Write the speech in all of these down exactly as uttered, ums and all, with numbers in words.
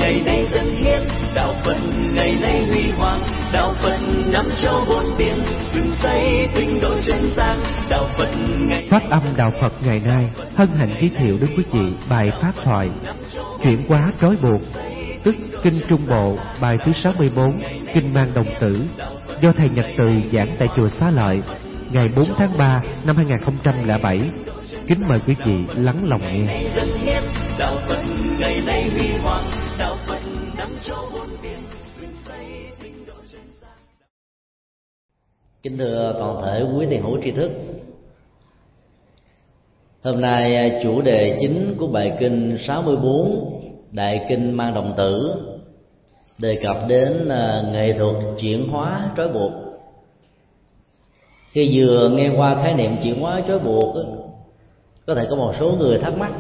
ngày nay dân hiến, đạo Phật ngày nay huy hoàng, đạo Phật năm châu bốn biển, dựng xây tinh độ chân gian, đạo Phật ngày. Phát âm đạo Phật ngày nay hân hạnh giới thiệu đến quý vị bài pháp thoại Chuyển hóa trói buộc, tức kinh Trung Bộ, bài thứ sáu mươi bốn, kinh Mang Đồng Tử, do thầy Nhật Từ giảng tại chùa Xá Lợi ngày bốn tháng ba năm hai nghìn không trăm lẻ bảy. Kính mời quý vị lắng lòng nghe. Kính thưa toàn thể quý tiền hữu tri thức, hôm nay chủ đề chính của bài kinh sáu mươi bốn Đại kinh Mang Đồng Tử đề cập đến nghệ thuật chuyển hóa trói buộc. Khi vừa nghe qua khái niệm chuyển hóa trói buộc, có thể có một số người thắc mắc: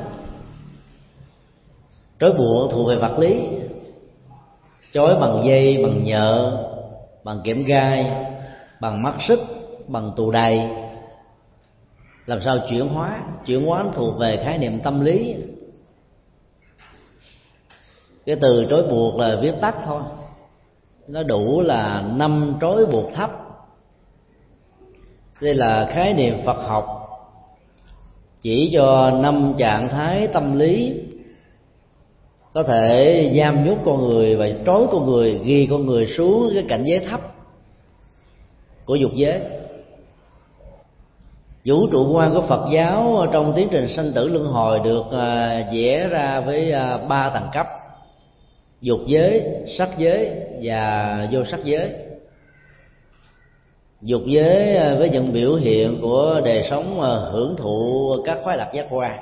trói buộc thuộc về vật lý, trói bằng dây, bằng nhợ, bằng kẽm gai, bằng mắt xích, bằng tù đầy, làm sao chuyển hóa? Chuyển hóa thuộc về khái niệm tâm lý. Cái từ trói buộc là viết tắt thôi, nó đủ là năm trói buộc thấp. Đây là khái niệm Phật học chỉ cho năm trạng thái tâm lý có thể giam nhốt con người và trói con người, ghi con người xuống cái cảnh giới thấp của dục giới. Vũ trụ quan của Phật giáo trong tiến trình sanh tử luân hồi được vẽ ra với ba tầng cấp: dục giới, sắc giới và vô sắc giới. Dục giới với những biểu hiện của đời sống hưởng thụ các khoái lạc giác quan,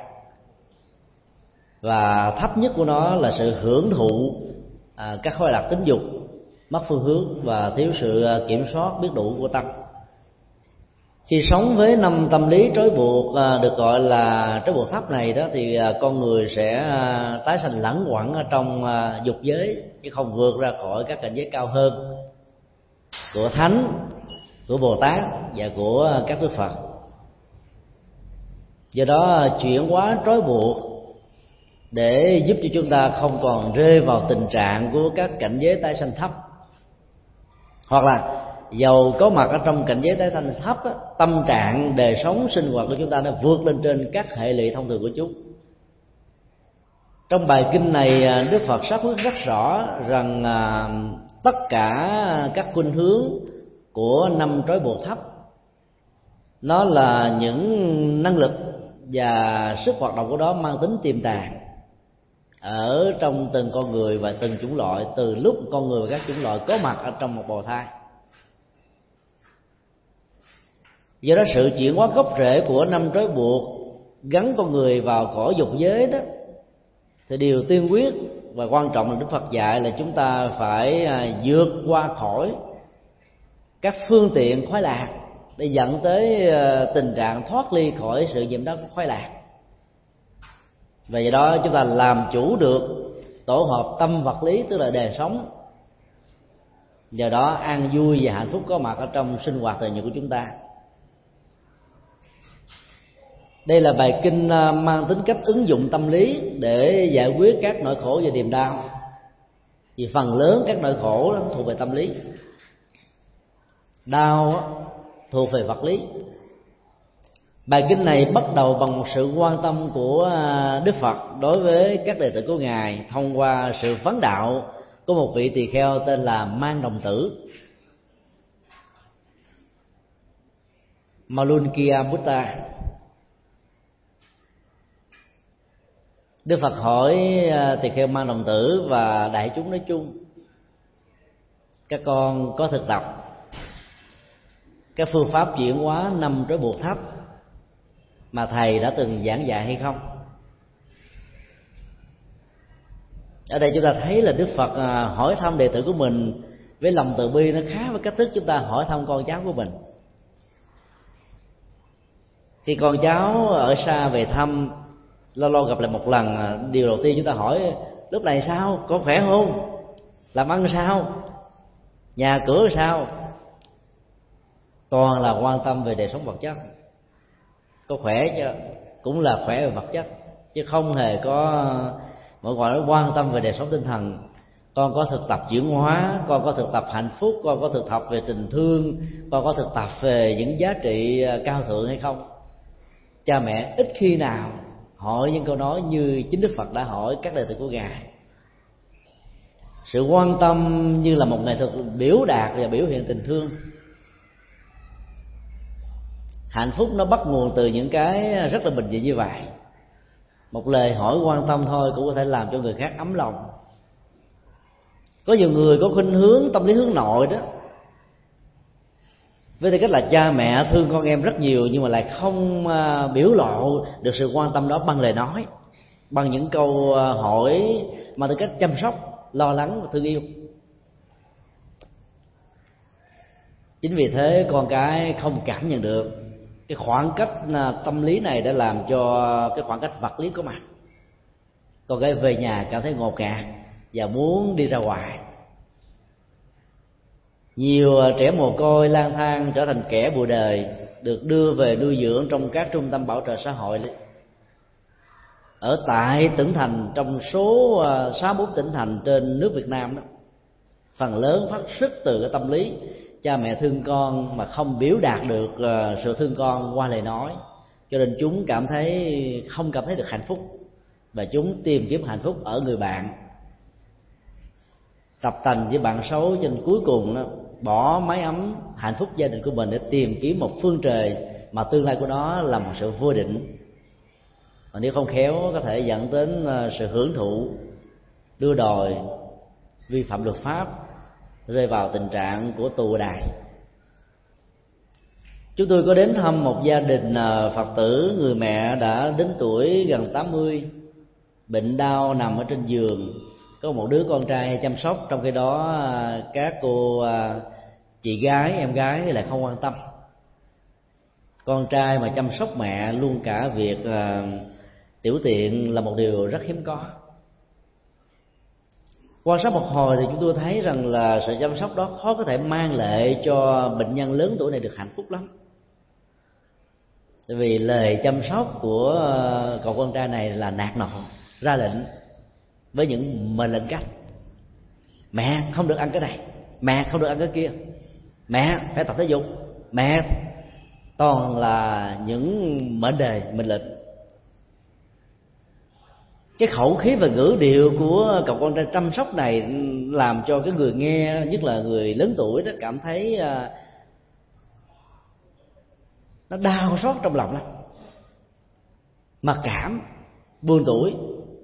và thấp nhất của nó là sự hưởng thụ các khoái lạc tính dục, mất phương hướng và thiếu sự kiểm soát biết đủ của tâm. Khi sống với năm tâm lý trói buộc được gọi là trói buộc thấp này đó, thì con người sẽ tái sanh lẳng quẩn ở trong dục giới, chứ không vượt ra khỏi các cảnh giới cao hơn của thánh, của Bồ Tát và của các Đức Phật. Do đó chuyển hóa trói buộc để giúp cho chúng ta không còn rơi vào tình trạng của các cảnh giới tái sanh thấp, hoặc là dầu có mặt ở trong cảnh giới tái sanh thấp, tâm trạng đời sống sinh hoạt của chúng ta nó vượt lên trên các hệ lụy thông thường của chúng. Trong bài kinh này, Đức Phật xác quyết rất rõ rằng tất cả các khuynh hướng của năm trói buộc thấp nó là những năng lực và sức hoạt động của đó mang tính tiềm tàng ở trong từng con người và từng chủng loại, từ lúc con người và các chủng loại có mặt ở trong một bào thai. Do đó sự chuyển hóa gốc rễ của năm trói buộc gắn con người vào cõi dục giới đó, thì điều tiên quyết và quan trọng là Đức Phật dạy là chúng ta phải vượt qua khỏi các phương tiện khoái lạc để dẫn tới tình trạng thoát ly khỏi sự nhiễm đắm khoái lạc. Và do đó chúng ta làm chủ được tổ hợp tâm vật lý, tức là đời sống, do đó an vui và hạnh phúc có mặt ở trong sinh hoạt thường nhật của chúng ta. Đây là bài kinh mang tính cách ứng dụng tâm lý để giải quyết các nỗi khổ và niềm đau, vì phần lớn các nỗi khổ thuộc về tâm lý, đau thuộc về vật lý. Bài kinh này bắt đầu bằng một sự quan tâm của Đức Phật đối với các đệ tử của Ngài thông qua sự vấn đạo của một vị tỳ kheo tên là Mang Đồng Tử, Malunkia Buddha. Đức Phật hỏi tỳ kheo Mang Đồng Tử và đại chúng nói chung: các con có thực tập các phương pháp chuyển hóa năm trói buộc thấp mà thầy đã từng giảng dạy hay không? Ở đây chúng ta thấy là Đức Phật hỏi thăm đệ tử của mình với lòng từ bi, nó khác với cách thức chúng ta hỏi thăm con cháu của mình. Khi con cháu ở xa về thăm, lâu lâu gặp lại một lần, điều đầu tiên chúng ta hỏi: lúc này sao, con khỏe không, làm ăn sao, nhà cửa sao? Toàn là quan tâm về đời sống vật chất. Có khỏe chứ, cũng là khỏe về vật chất, chứ không hề có mọi gọi là quan tâm về đời sống tinh thần. con có thực tập chuyển hóa, con có thực tập hạnh phúc, con có thực tập về tình thương, con có thực tập về những giá trị cao thượng hay không? Cha mẹ ít khi nào hỏi những câu nói như chính Đức Phật đã hỏi các đệ tử của Ngài. Sự quan tâm như là một nghệ thuật biểu đạt và biểu hiện tình thương. Hạnh phúc nó bắt nguồn từ những cái rất là bình dị như vậy. Một lời hỏi quan tâm thôi cũng có thể làm cho người khác ấm lòng. Có nhiều người có khuynh hướng tâm lý hướng nội đó, với tư cách là cha mẹ thương con em rất nhiều, nhưng mà lại không biểu lộ được sự quan tâm đó bằng lời nói, bằng những câu hỏi mà tư cách chăm sóc, lo lắng và thương yêu. Chính vì thế con cái không cảm nhận được cái khoảng cách tâm lý này đã làm cho cái khoảng cách vật lý có mặt. Con cái về nhà cảm thấy ngột ngạt và muốn đi ra ngoài. Nhiều trẻ mồ côi lang thang trở thành kẻ bụi đời, được đưa về nuôi dưỡng trong các trung tâm bảo trợ xã hội ở tại tỉnh thành trong số sáu bốn tỉnh thành trên nước Việt Nam đó. Phần lớn phát xuất từ cái tâm lý cha mẹ thương con mà không biểu đạt được sự thương con qua lời nói, cho nên chúng cảm thấy không cảm thấy được hạnh phúc, và chúng tìm kiếm hạnh phúc ở người bạn, tập tành với bạn xấu, cho nên cuối cùng đó, bỏ mái ấm hạnh phúc gia đình của mình để tìm kiếm một phương trời mà tương lai của nó là một sự vô định. Và nếu không khéo có thể dẫn đến sự hưởng thụ, đua đòi, vi phạm luật pháp, rơi vào tình trạng của tù đày. Chúng tôi có đến thăm một gia đình Phật tử, người mẹ đã đến tuổi gần tám mươi, bệnh đau nằm ở trên giường, có một đứa con trai chăm sóc, trong khi đó các cô chị gái, em gái lại không quan tâm. Con trai mà chăm sóc mẹ luôn cả việc tiểu tiện là một điều rất hiếm có. Quan sát một hồi thì chúng tôi thấy rằng là sự chăm sóc đó khó có thể mang lại cho bệnh nhân lớn tuổi này được hạnh phúc lắm. Tại vì lời chăm sóc của cậu con trai này là nạt nộ, ra lệnh với những mệnh lệnh cách: mẹ không được ăn cái này, mẹ không được ăn cái kia, mẹ phải tập thể dục, mẹ, toàn là những mệnh đề, mệnh lệnh. Cái khẩu khí và ngữ điệu của cậu con trai chăm sóc này làm cho cái người nghe, nhất là người lớn tuổi đó, cảm thấy nó đau xót trong lòng lắm, mặc cảm, buồn tuổi.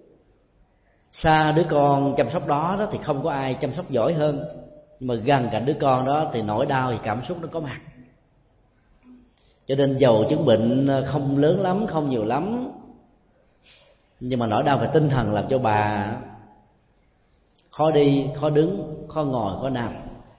Xa đứa con chăm sóc đó, đó thì không có ai chăm sóc giỏi hơn, nhưng mà gần cạnh đứa con đó thì nỗi đau và cảm xúc nó có mặt. Cho nên dầu chứng bệnh không lớn lắm, không nhiều lắm, nhưng mà nỗi đau về tinh thần làm cho bà khó đi, khó đứng, khó ngồi, khó nằm.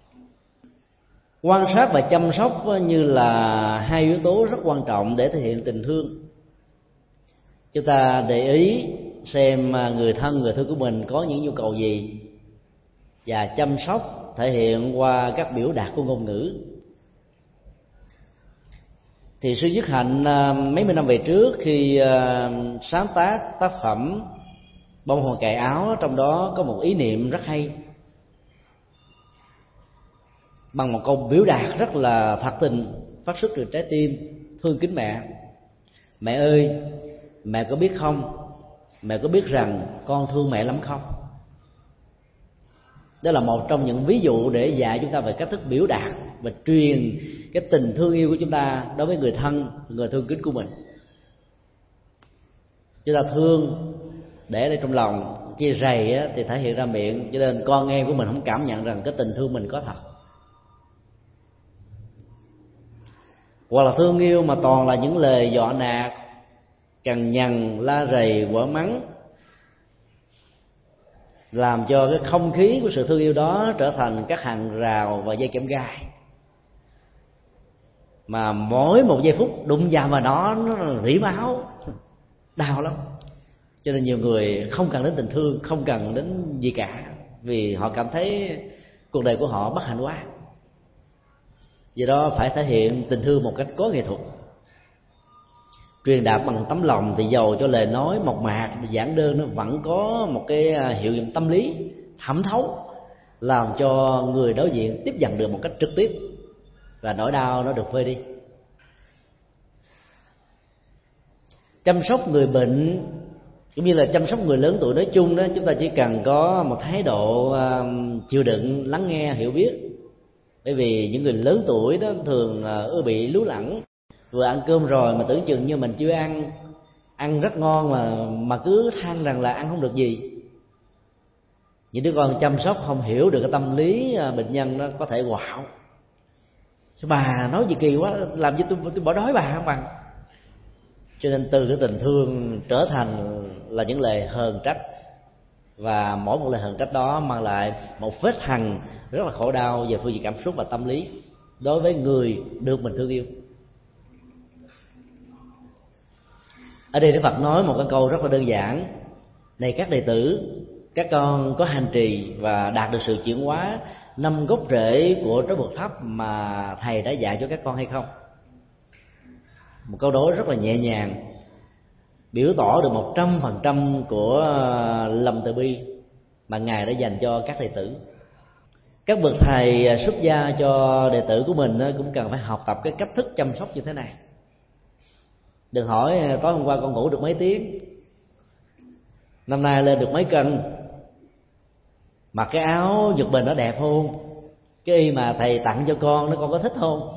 Quan sát và chăm sóc như là hai yếu tố rất quan trọng để thể hiện tình thương. Chúng ta để ý xem người thân, người thương của mình có những nhu cầu gì, và chăm sóc thể hiện qua các biểu đạt của ngôn ngữ. Thì sư Dứt Hạnh mấy mươi năm về trước, khi sáng tác tác phẩm Bông Hồng Cài Áo, trong đó có một ý niệm rất hay, bằng một câu biểu đạt rất là thật tình, phát xuất từ trái tim, thương kính mẹ. Mẹ ơi, mẹ có biết không, mẹ có biết rằng con thương mẹ lắm không? Đó là một trong những ví dụ để dạy chúng ta về cách thức biểu đạt và truyền cái tình thương yêu của chúng ta đối với người thân, người thương kính của mình. Chúng ta thương để lên trong lòng, chia rầy thì thể hiện ra miệng, cho nên con em của mình không cảm nhận rằng cái tình thương mình có thật. Hoặc là thương yêu mà toàn là những lời dọa nạt, cằn nhằn, la rầy, quở mắng, làm cho cái không khí của sự thương yêu đó trở thành các hàng rào và dây kẽm gai, mà mỗi một giây phút đụng vào mà nó nó rỉ máu, đau lắm. Cho nên nhiều người không cần đến tình thương, không cần đến gì cả, vì họ cảm thấy cuộc đời của họ bất hạnh quá. Vì đó phải thể hiện tình thương một cách có nghệ thuật, truyền đạt bằng tấm lòng. Thì dầu cho lời nói mộc mạc, giản đơn, nó vẫn có một cái hiệu dụng tâm lý thẩm thấu, làm cho người đối diện tiếp nhận được một cách trực tiếp, và nỗi đau nó được vơi đi. Chăm sóc người bệnh cũng như là chăm sóc người lớn tuổi nói chung đó, chúng ta chỉ cần có một thái độ uh, chịu đựng, lắng nghe, hiểu biết. Bởi vì những người lớn tuổi đó thường uh, bị lú lẫn, vừa ăn cơm rồi mà tưởng chừng như mình chưa ăn, ăn rất ngon mà mà cứ than rằng là ăn không được gì. Những đứa con chăm sóc không hiểu được cái tâm lý uh, bệnh nhân, nó có thể quạo: bà nói gì kỳ quá, làm cho tôi, tôi bỏ đói bà không bằng. Cho nên từ cái tình thương trở thành là những lời hờn trách, và mỗi một lời hờn trách đó mang lại một vết hằn rất là khổ đau về phương diện cảm xúc và tâm lý đối với người được mình thương yêu. Ở đây Đức Phật nói một cái câu rất là đơn giản: này các đệ tử, các con có hành trì và đạt được sự chuyển hóa năm gốc rễ của trói buộc thấp mà thầy đã dạy cho các con hay không? Một câu đối rất là nhẹ nhàng, biểu tỏ được một trăm phần trăm của lòng từ bi mà ngài đã dành cho các đệ tử. Các bậc thầy xuất gia cho đệ tử của mình cũng cần phải học tập cái cách thức chăm sóc như thế này. Đừng hỏi tối hôm qua con ngủ được mấy tiếng, năm nay lên được mấy cân, mặc cái áo giật mình nó đẹp không, cái y mà thầy tặng cho con nó con có thích không,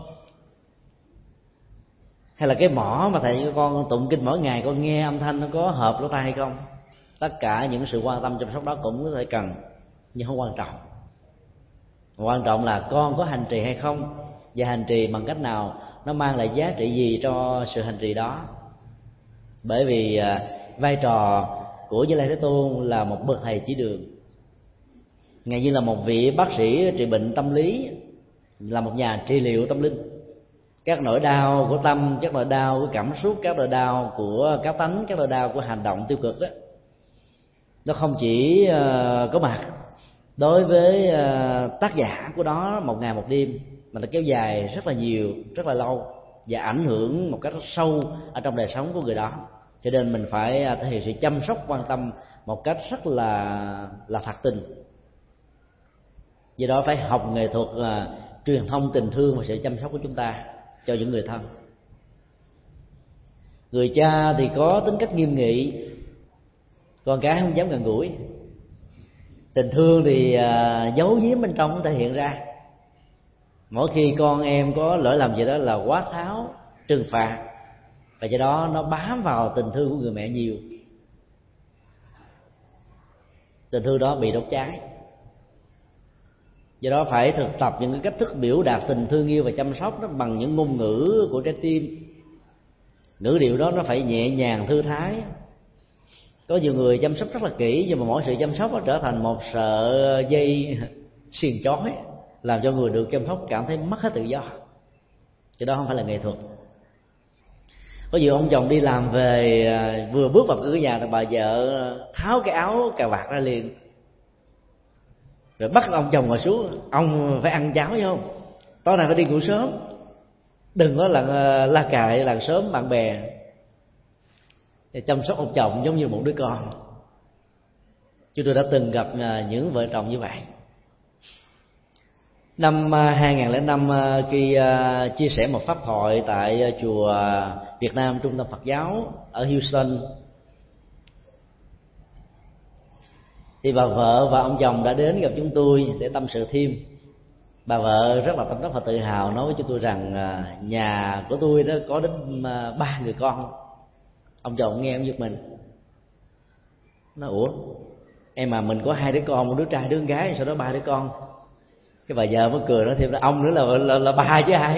hay là cái mỏ mà thầy cho con tụng kinh mỗi ngày con nghe âm thanh nó có hợp lỗ tai hay không. Tất cả những sự quan tâm chăm sóc đó cũng có thể cần, nhưng không quan trọng. Quan trọng là con có hành trì hay không, và hành trì bằng cách nào, nó mang lại giá trị gì cho sự hành trì đó. Bởi vì uh, vai trò của Như Lai Thế Tôn là một bậc thầy chỉ đường, ngài như là một vị bác sĩ trị bệnh tâm lý, là một nhà trị liệu tâm linh. Các nỗi đau của tâm, các nỗi đau của cảm xúc, các nỗi đau của cá tánh, các nỗi đau của hành động tiêu cực đó, nó không chỉ uh, có mặt đối với uh, tác giả của nó một ngày một đêm, mà nó kéo dài rất là nhiều, rất là lâu, và ảnh hưởng một cách rất sâu ở trong đời sống của người đó. Cho nên mình phải thể hiện sự chăm sóc, quan tâm một cách rất là là thật tình. Do đó phải học nghệ thuật uh, truyền thông tình thương và sự chăm sóc của chúng ta cho những người thân. Người cha thì có tính cách nghiêm nghị, con cái không dám gần gũi. Tình thương thì uh, giấu giếm bên trong thể hiện ra. Mỗi khi con em có lỗi lầm gì đó là quát tháo, trừng phạt, và do đó nó bám vào tình thương của người mẹ nhiều. Tình thương đó bị đốt cháy. Do đó phải thực tập những cái cách thức biểu đạt tình thương yêu và chăm sóc đó bằng những ngôn ngữ của trái tim. Ngữ điệu đó nó phải nhẹ nhàng, thư thái. Có nhiều người chăm sóc rất là kỹ, nhưng mà mỗi sự chăm sóc nó trở thành một sợi dây xiềng trói, làm cho người được chăm sóc cảm thấy mất hết tự do. Cái đó không phải là nghệ thuật. Có nhiều ông chồng đi làm về, vừa bước vào cửa nhà là bà vợ tháo cái áo cà vạt ra liền, rồi bắt ông chồng ngồi xuống: ông phải ăn cháo phải không, tối nay phải đi ngủ sớm, đừng có là la cài làng sớm bạn bè. Thì chăm sóc ông chồng giống như một đứa con. Chúng tôi đã từng gặp những vợ chồng như vậy. Năm hai không không năm, khi chia sẻ một pháp thoại tại chùa Việt Nam Trung tâm Phật giáo ở Houston, thì bà vợ và ông chồng đã đến gặp chúng tôi để tâm sự thêm. Bà vợ rất là tâm đắc và tự hào nói với chúng tôi rằng nhà của tôi đó có đến ba người con. Ông chồng nghe ông giật mình, nói: ủa em mà mình có hai đứa con, một đứa trai đứa con gái, sau đó ba đứa con. Cái bà vợ mới cười nói thêm là ông nữa là là, là ba chứ ai.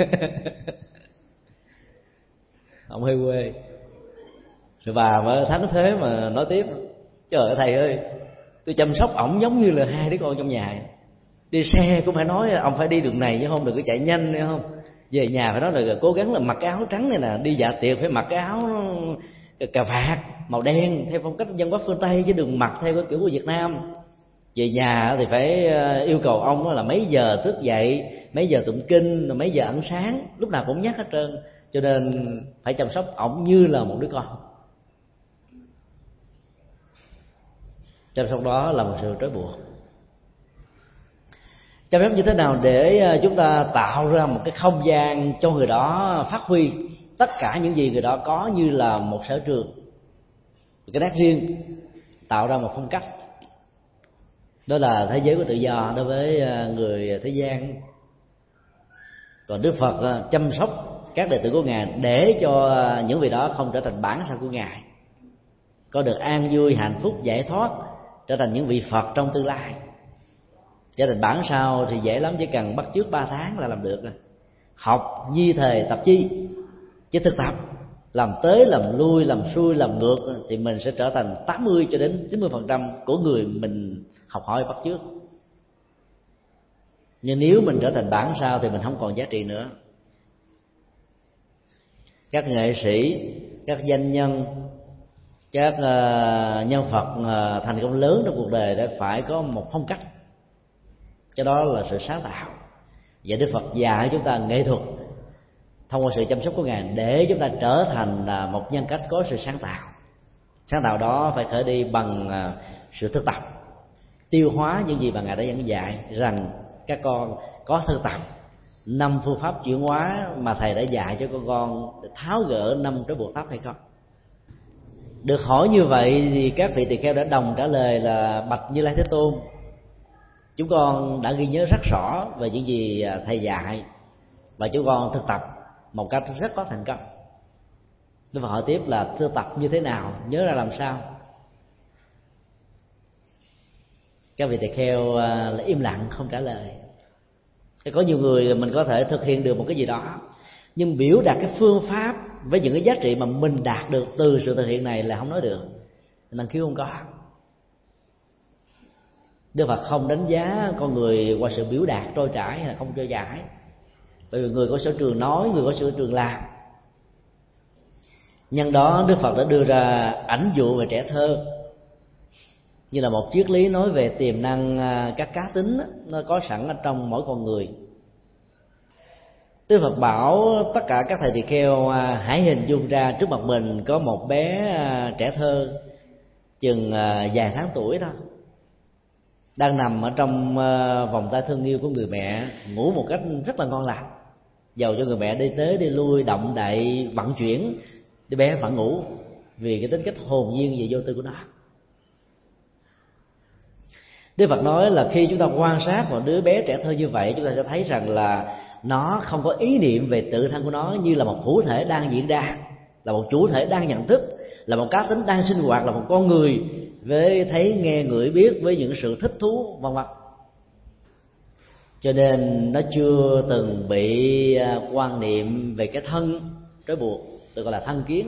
Ông hơi quê. Rồi bà mới thắng thế mà nói tiếp: trời ơi thầy ơi, tôi chăm sóc ổng giống như là hai đứa con trong nhà. Đi xe cũng phải nói ông phải đi đường này chứ không, đừng có chạy nhanh nữa không. Về nhà phải nói là cố gắng là mặc cái áo trắng này nè, đi dạ tiệc phải mặc cái áo cà vạt màu đen theo phong cách văn hóa phương Tây, chứ đừng mặc theo cái kiểu của Việt Nam. Về nhà thì phải yêu cầu ông là mấy giờ thức dậy, mấy giờ tụng kinh, rồi mấy giờ ăn sáng, lúc nào cũng nhắc hết trơn. Cho nên phải chăm sóc ổng như là một đứa con. Chăm sóc đó là một sự trói buộc. chăm sóc như thế nào để chúng ta tạo ra một cái không gian cho người đó phát huy tất cả những gì người đó có như là một sở trường, cái nét riêng, tạo ra một phong cách. Đó là thế giới của tự do đối với người thế gian. Còn Đức Phật chăm sóc các đệ tử của Ngài để cho những vị đó không trở thành bản sao của Ngài, có được an vui, hạnh phúc, giải thoát, trở thành những vị Phật trong tương lai. Trở thành bản sao thì dễ lắm, chỉ cần bắt chước ba tháng là làm được rồi. Học nhi thời tập chi, chứ thực tập làm tới làm lui, làm xuôi làm ngược thì mình sẽ trở thành tám mươi cho đến chín mươi phần trăm của người mình học hỏi bắt chước. Nhưng nếu mình trở thành bản sao thì mình không còn giá trị nữa. Các nghệ sĩ, các doanh nhân, các uh, nhân vật uh, thành công lớn trong cuộc đời đã phải có một phong cách, cái đó là sự sáng tạo. Và Đức Phật dạy chúng ta nghệ thuật thông qua sự chăm sóc của Ngài để chúng ta trở thành uh, một nhân cách có sự sáng tạo. Sáng tạo đó phải khởi đi bằng uh, sự thực tập, tiêu hóa những gì mà Ngài đã dẫn dạy, rằng các con có thực tập năm phương pháp chuyển hóa mà thầy đã dạy cho con con để tháo gỡ năm trói buộc thấp hay không. Được hỏi như vậy thì các vị tỳ kheo đã đồng trả lời là: bạch Như Lai Thế Tôn, chúng con đã ghi nhớ rất rõ về những gì thầy dạy và chúng con thực tập một cách rất có thành công. Đức Phật hỏi tiếp là thực tập như thế nào, nhớ ra làm sao? Các vị tỳ kheo là im lặng không trả lời. Có nhiều người mình có thể thực hiện được một cái gì đó, nhưng biểu đạt cái phương pháp với những cái giá trị mà mình đạt được từ sự thực hiện này là không nói được, năng khiếu không có. Đức Phật không đánh giá con người qua sự biểu đạt trôi chảy hay là không trôi chảy, bởi vì người có sở trường nói, người có sở trường làm. Nhân đó Đức Phật đã đưa ra ảnh dụ về trẻ thơ như là một triết lý nói về tiềm năng các cá tính nó có sẵn ở trong mỗi con người. Đức Phật bảo tất cả các thầy tỳ kheo hãy hình dung ra trước mặt mình có một bé trẻ thơ chừng vài tháng tuổi thôi, đang nằm ở trong vòng tay thương yêu của người mẹ, ngủ một cách rất là ngon lành. Dầu cho người mẹ đi tới đi lui, động đậy, vận chuyển, đứa bé vẫn ngủ vì cái tính cách hồn nhiên và vô tư của nó. Đức Phật nói là khi chúng ta quan sát một đứa bé trẻ thơ như vậy, chúng ta sẽ thấy rằng là nó không có ý niệm về tự thân của nó như là một hữu thể đang diễn ra, là một chủ thể đang nhận thức, là một cá tính đang sinh hoạt, là một con người với thấy nghe ngửi biết, với những sự thích thú vân vân. Cho nên nó chưa từng bị quan niệm về cái thân trói buộc, được gọi là thân kiến.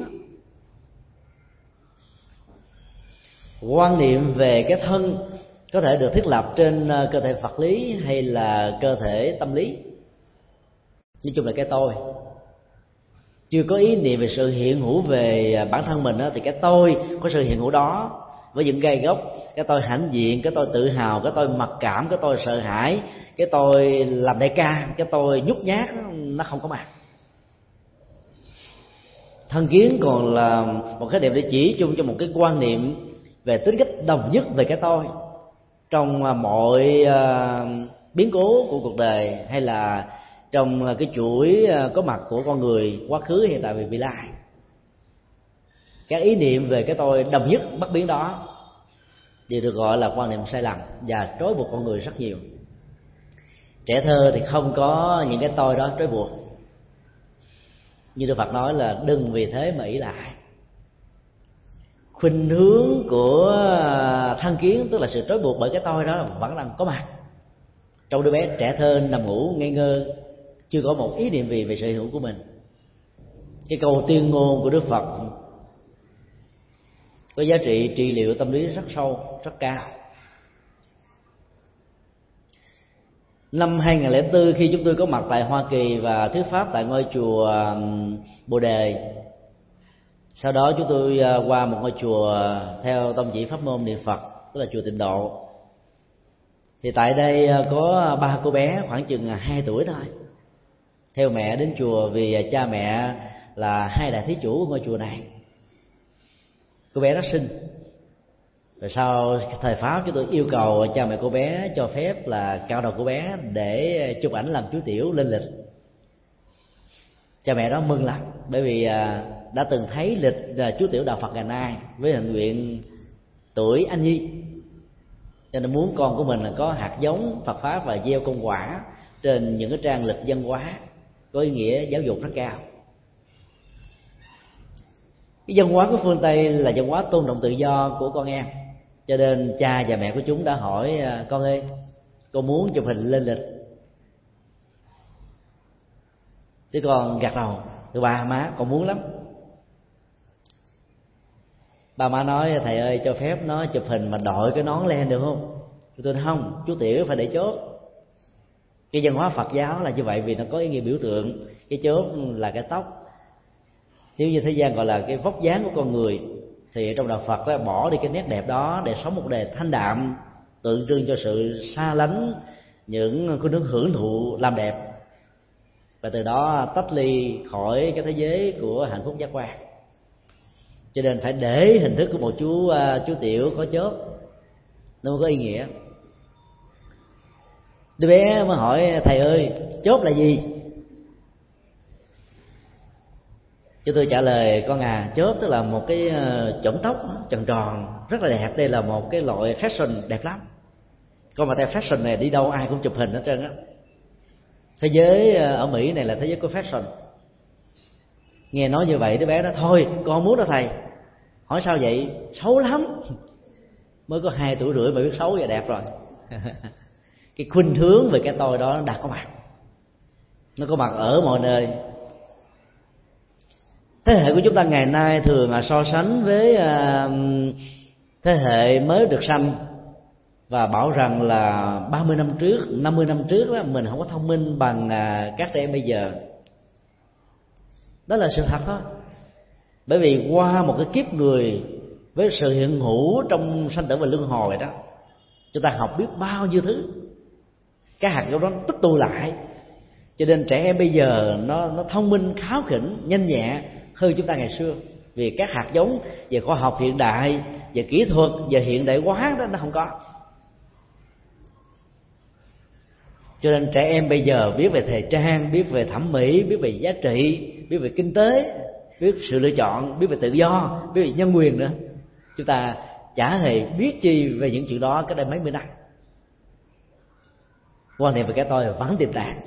Quan niệm về cái thân có thể được thiết lập trên cơ thể vật lý hay là cơ thể tâm lý, nói chung là cái tôi. Chưa có ý niệm về sự hiện hữu về bản thân mình đó, thì cái tôi có sự hiện hữu đó với những gai gốc, cái tôi hãnh diện, cái tôi tự hào, cái tôi mặc cảm, cái tôi sợ hãi, cái tôi làm đại ca, cái tôi nhút nhát, nó không có mặt. Thân kiến còn là một cái điểm để chỉ chung cho một cái quan niệm về tính cách đồng nhất về cái tôi trong mọi biến cố của cuộc đời, hay là trong cái chuỗi có mặt của con người quá khứ, hiện tại và vị lai. Các ý niệm về cái tôi đồng nhất bất biến đó đều được gọi là quan niệm sai lầm và trói buộc con người rất nhiều. Trẻ thơ thì không có những cái tôi đó trói buộc. Như Đức Phật nói là đừng vì thế mà ỷ lại. Khuynh hướng của thân kiến, tức là sự trói buộc bởi cái tôi đó, vẫn đang có mặt trong đứa bé trẻ thơ nằm ngủ ngây ngơ, chưa có một ý niệm gì về sự hữu của mình. Cái câu tuyên ngôn của Đức Phật có giá trị trị liệu tâm lý rất sâu, rất cao. Năm hai không không bốn, khi chúng tôi có mặt tại Hoa Kỳ và thuyết pháp tại ngôi chùa Bồ Đề, sau đó chúng tôi qua một ngôi chùa theo tông chỉ pháp môn niệm Phật, tức là chùa Tịnh Độ. Thì tại đây có ba cô bé khoảng chừng hai tuổi thôi, theo mẹ đến chùa vì cha mẹ là hai đại thí chủ của ngôi chùa này. Cô bé rất xinh, Rồi sau thời Pháp, chúng tôi yêu cầu cha mẹ cô bé cho phép là cạo đầu cô bé để chụp ảnh làm chú tiểu lên lịch. Cha mẹ đó mừng lắm, bởi vì đã từng thấy lịch chú tiểu đạo Phật ngày nay với hạnh nguyện tuổi anh nhi, cho nên muốn con của mình là có hạt giống Phật pháp và gieo công quả trên những cái trang lịch văn hóa có ý nghĩa giáo dục rất cao. Cái văn hóa của phương Tây là văn hóa tôn trọng tự do của con em, cho nên cha và mẹ của chúng đã hỏi: con ơi, con muốn chụp hình lên lịch. Thế con gật đầu: thưa ba má, con muốn lắm. Ba má nói: thầy ơi, cho phép nó chụp hình mà đội cái nón lên được không? Tôi nói: không, chú tiểu phải để chốt. Cái văn hóa Phật giáo là như vậy, vì nó có ý nghĩa biểu tượng. Cái chốt là cái tóc. Nếu như thế gian gọi là cái vóc dáng của con người, thì trong đạo Phật đó, bỏ đi cái nét đẹp đó để sống một đời thanh đạm, tượng trưng cho sự xa lánh những khuynh hướng hưởng thụ làm đẹp, và từ đó tách ly khỏi cái thế giới của hạnh phúc giác quan. Cho nên phải để hình thức của một chú chú tiểu có chốt, nó mới có ý nghĩa. Đứa bé mới hỏi: thầy ơi, chốt là gì? Cho tôi trả lời: con à, chốt tức là một cái chổng tóc tròn tròn rất là đẹp. Đây là một cái loại fashion đẹp lắm. Con mà theo fashion này đi đâu ai cũng chụp hình hết trơn á. Thế giới ở Mỹ này là thế giới của fashion. Nghe nói như vậy, đứa bé đó: thôi con không muốn đâu thầy. Hỏi sao vậy? Xấu lắm. Mới có hai tuổi rưỡi mà biết xấu và đẹp rồi. Cái khuynh hướng về cái tôi đó nó đã có mặt, nó có mặt ở mọi nơi. Thế hệ của chúng ta ngày nay thường là so sánh với thế hệ mới được sanh, và bảo rằng là ba mươi năm trước, năm mươi năm trước đó, mình không có thông minh bằng các trẻ em bây giờ. Đó là sự thật thôi. Bởi vì qua một cái kiếp người với sự hiện hữu trong sanh tử và luân hồi đó, chúng ta học biết bao nhiêu thứ, cái hạt giống đó nó tích tụ lại, cho nên trẻ em bây giờ nó nó thông minh, kháo khỉnh, nhanh nhẹ hơn chúng ta ngày xưa. Vì các hạt giống về khoa học hiện đại, về kỹ thuật, về hiện đại hóa đó nó không có. Cho nên trẻ em bây giờ biết về thời trang, biết về thẩm mỹ, biết về giá trị, biết về kinh tế, biết sự lựa chọn, biết về tự do, biết về nhân quyền nữa. Chúng ta chả hề biết chi về những chuyện đó cách đây mấy mươi năm. Quan niệm về cái tôi vẫn tiềm tàng.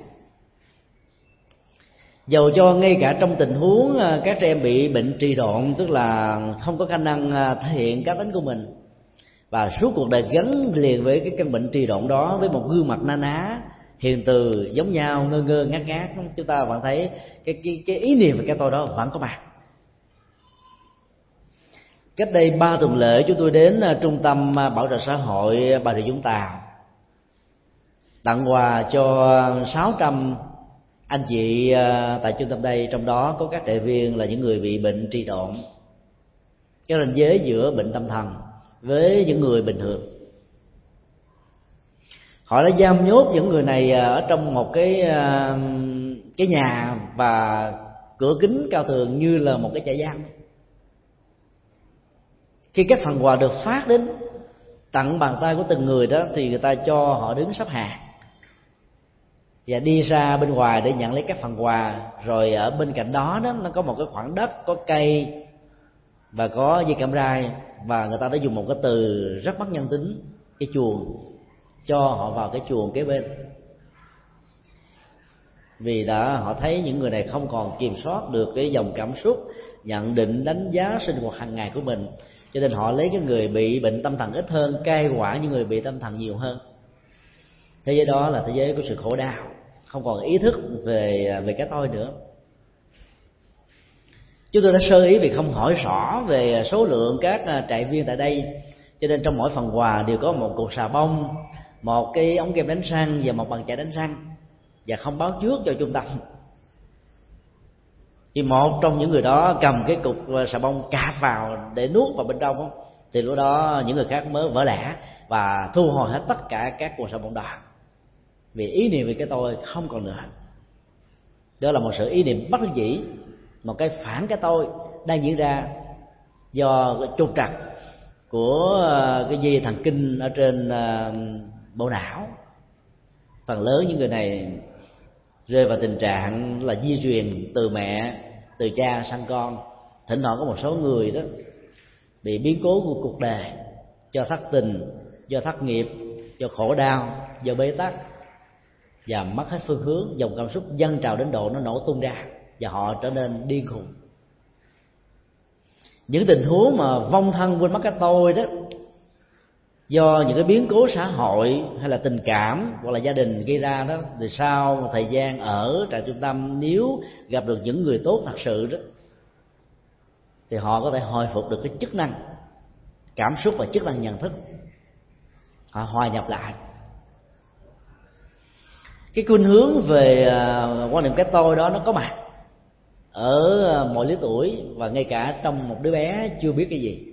Dầu cho ngay cả trong tình huống các trẻ em bị bệnh trì độn, tức là không có khả năng thể hiện cá tính của mình, và suốt cuộc đời gắn liền với cái căn bệnh trì độn đó, với một gương mặt na ná, hiền từ giống nhau, ngơ ngơ ngát ngát, chúng ta vẫn thấy cái cái, cái ý niệm về cái tôi đó vẫn có mặt. Cách đây ba tuần lễ, chúng tôi đến trung tâm bảo trợ xã hội Bà Rịa Vũng Tàu, tặng quà cho sáu trăm anh chị tại trung tâm đây, trong đó có các trại viên là những người bị bệnh trì độn, cái ranh giới giữa bệnh tâm thần với những người bình thường. Họ đã giam nhốt những người này ở trong một cái cái nhà và cửa kính cao tường như là một cái trại giam. Khi các phần quà được phát đến tặng bàn tay của từng người đó, thì người ta cho họ đứng sắp hàng và đi ra bên ngoài để nhận lấy các phần quà. Rồi ở bên cạnh đó, đó nó có một cái khoảng đất, có cây và có dây cam rai, và người ta đã dùng một cái từ rất mất nhân tính, cái chuồng, cho họ vào cái chuồng kế bên. Vì đã họ thấy những người này không còn kiểm soát được cái dòng cảm xúc, nhận định, đánh giá sinh hoạt hàng ngày của mình, cho nên họ lấy cái người bị bệnh tâm thần ít hơn, cai quản những người bị tâm thần nhiều hơn. Thế giới đó là thế giới của sự khổ đau, không còn ý thức về về cái tôi nữa. Chúng tôi đã sơ ý vì không hỏi rõ về số lượng các trại viên tại đây, cho nên trong mỗi phần quà đều có một cục xà bông, một cái ống kem đánh răng và một bàn chải đánh răng, và không báo trước cho trung tâm. Thì một trong những người đó cầm cái cục xà bông cạp vào để nuốt vào bên trong, thì lúc đó những người khác mới vỡ lẽ và thu hồi hết tất cả các cuộn xà bông đó, vì ý niệm về cái tôi không còn nữa. Đó là một sự ý niệm bất đắc dĩ, một cái phản cái tôi đang diễn ra do trục trặc của cái dây thần kinh ở trên bộ não. Phần lớn những người này rơi vào tình trạng là di truyền từ mẹ, từ cha sang con. Thỉnh thoảng có một số người đó bị biến cố của cuộc đời, do thất tình, do thất nghiệp, do khổ đau, do bế tắc, và mất hết phương hướng, dòng cảm xúc dâng trào đến độ nó nổ tung ra, và họ trở nên điên khùng. Những tình huống mà vong thân quên mất cái tôi đó, do những cái biến cố xã hội hay là tình cảm hoặc là gia đình gây ra đó, thì sau một thời gian ở trại trung tâm, nếu gặp được những người tốt thật sự đó, thì họ có thể hồi phục được cái chức năng cảm xúc và chức năng nhận thức, họ hòa nhập lại. Cái khuynh hướng về quan niệm cái tôi đó nó có mặt ở mọi lứa tuổi, và ngay cả trong một đứa bé chưa biết cái gì.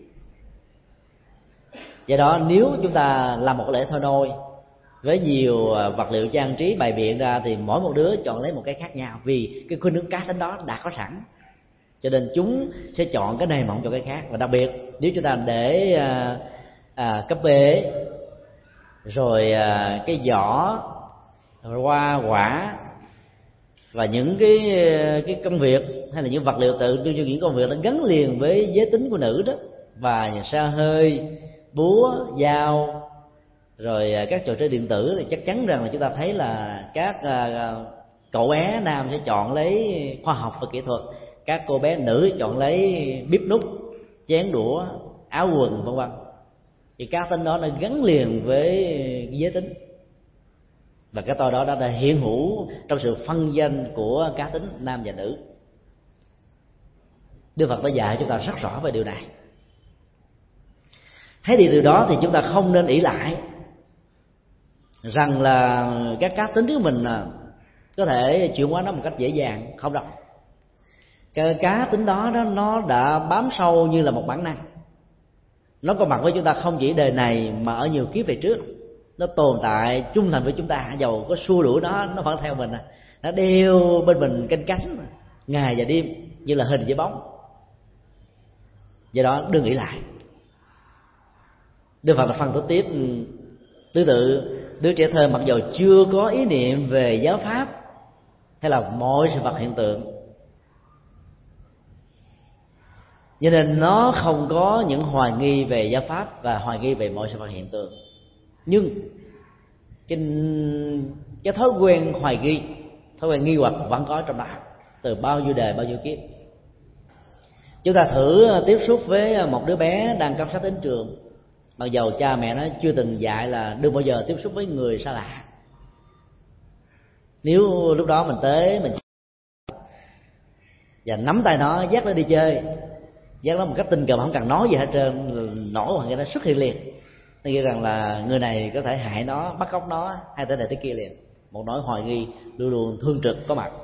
Do đó nếu chúng ta làm một lễ thôi nôi với nhiều vật liệu trang trí bày biện ra, thì mỗi một đứa chọn lấy một cái khác nhau, vì cái khuynh hướng cá tính đó đã có sẵn, cho nên chúng sẽ chọn cái này mà không chọn cái khác. Và đặc biệt nếu chúng ta để à, à, cấp bê, rồi à, cái vỏ, hoa quả và những cái cái công việc hay là những vật liệu tự tiêu cho những công việc nó gắn liền với giới tính của nữ đó, và xe hơi, búa, dao, rồi các trò chơi điện tử, thì chắc chắn rằng là chúng ta thấy là các uh, cậu bé nam sẽ chọn lấy khoa học và kỹ thuật, các cô bé nữ chọn lấy bếp nút, chén đũa, áo quần, vân vân. Thì cá tính đó nó gắn liền với giới tính, và cái tôi đó đã hiện hữu trong sự phân danh của cá tính nam và nữ. Đức Phật đã dạy chúng ta rất rõ về điều này. Thấy điều đó thì chúng ta không nên ỷ lại rằng là các cá tính của mình có thể chuyển hóa nó một cách dễ dàng. Không đâu. Cái cá tính đó, đó nó đã bám sâu như là một bản năng. Nó có mặt với chúng ta không chỉ đời này mà ở nhiều kiếp về trước. Nó tồn tại trung thành với chúng ta, dầu có xua đuổi nó, nó vẫn theo mình. Nó đeo bên mình canh cánh ngày và đêm như là hình với bóng. Do đó đừng nghĩ lại. Đức Phật phân tích tiếp tương tự, đứa trẻ thơ mặc dù chưa có ý niệm về giáo pháp hay là mọi sự vật hiện tượng, cho nên nó không có những hoài nghi về giáo pháp và hoài nghi về mọi sự vật hiện tượng. Nhưng cái, cái thói quen hoài nghi, thói quen nghi hoặc vẫn có trong đó từ bao nhiêu đời, bao nhiêu kiếp. Chúng ta thử tiếp xúc với một đứa bé đang cấp sách đến trường, mặc dầu cha mẹ nó chưa từng dạy là đừng bao giờ tiếp xúc với người xa lạ. Nếu lúc đó mình tới mình và nắm tay nó, dắt nó đi chơi, dắt nó một cách tình cờ mà không cần nói gì hết trơn, nổi hoặc cái nó xuất hiện liền, nó nghĩ rằng là người này có thể hại nó, bắt cóc nó, hay tới này tới kia liền. Một nỗi hoài nghi luôn luôn thương trực có mặt.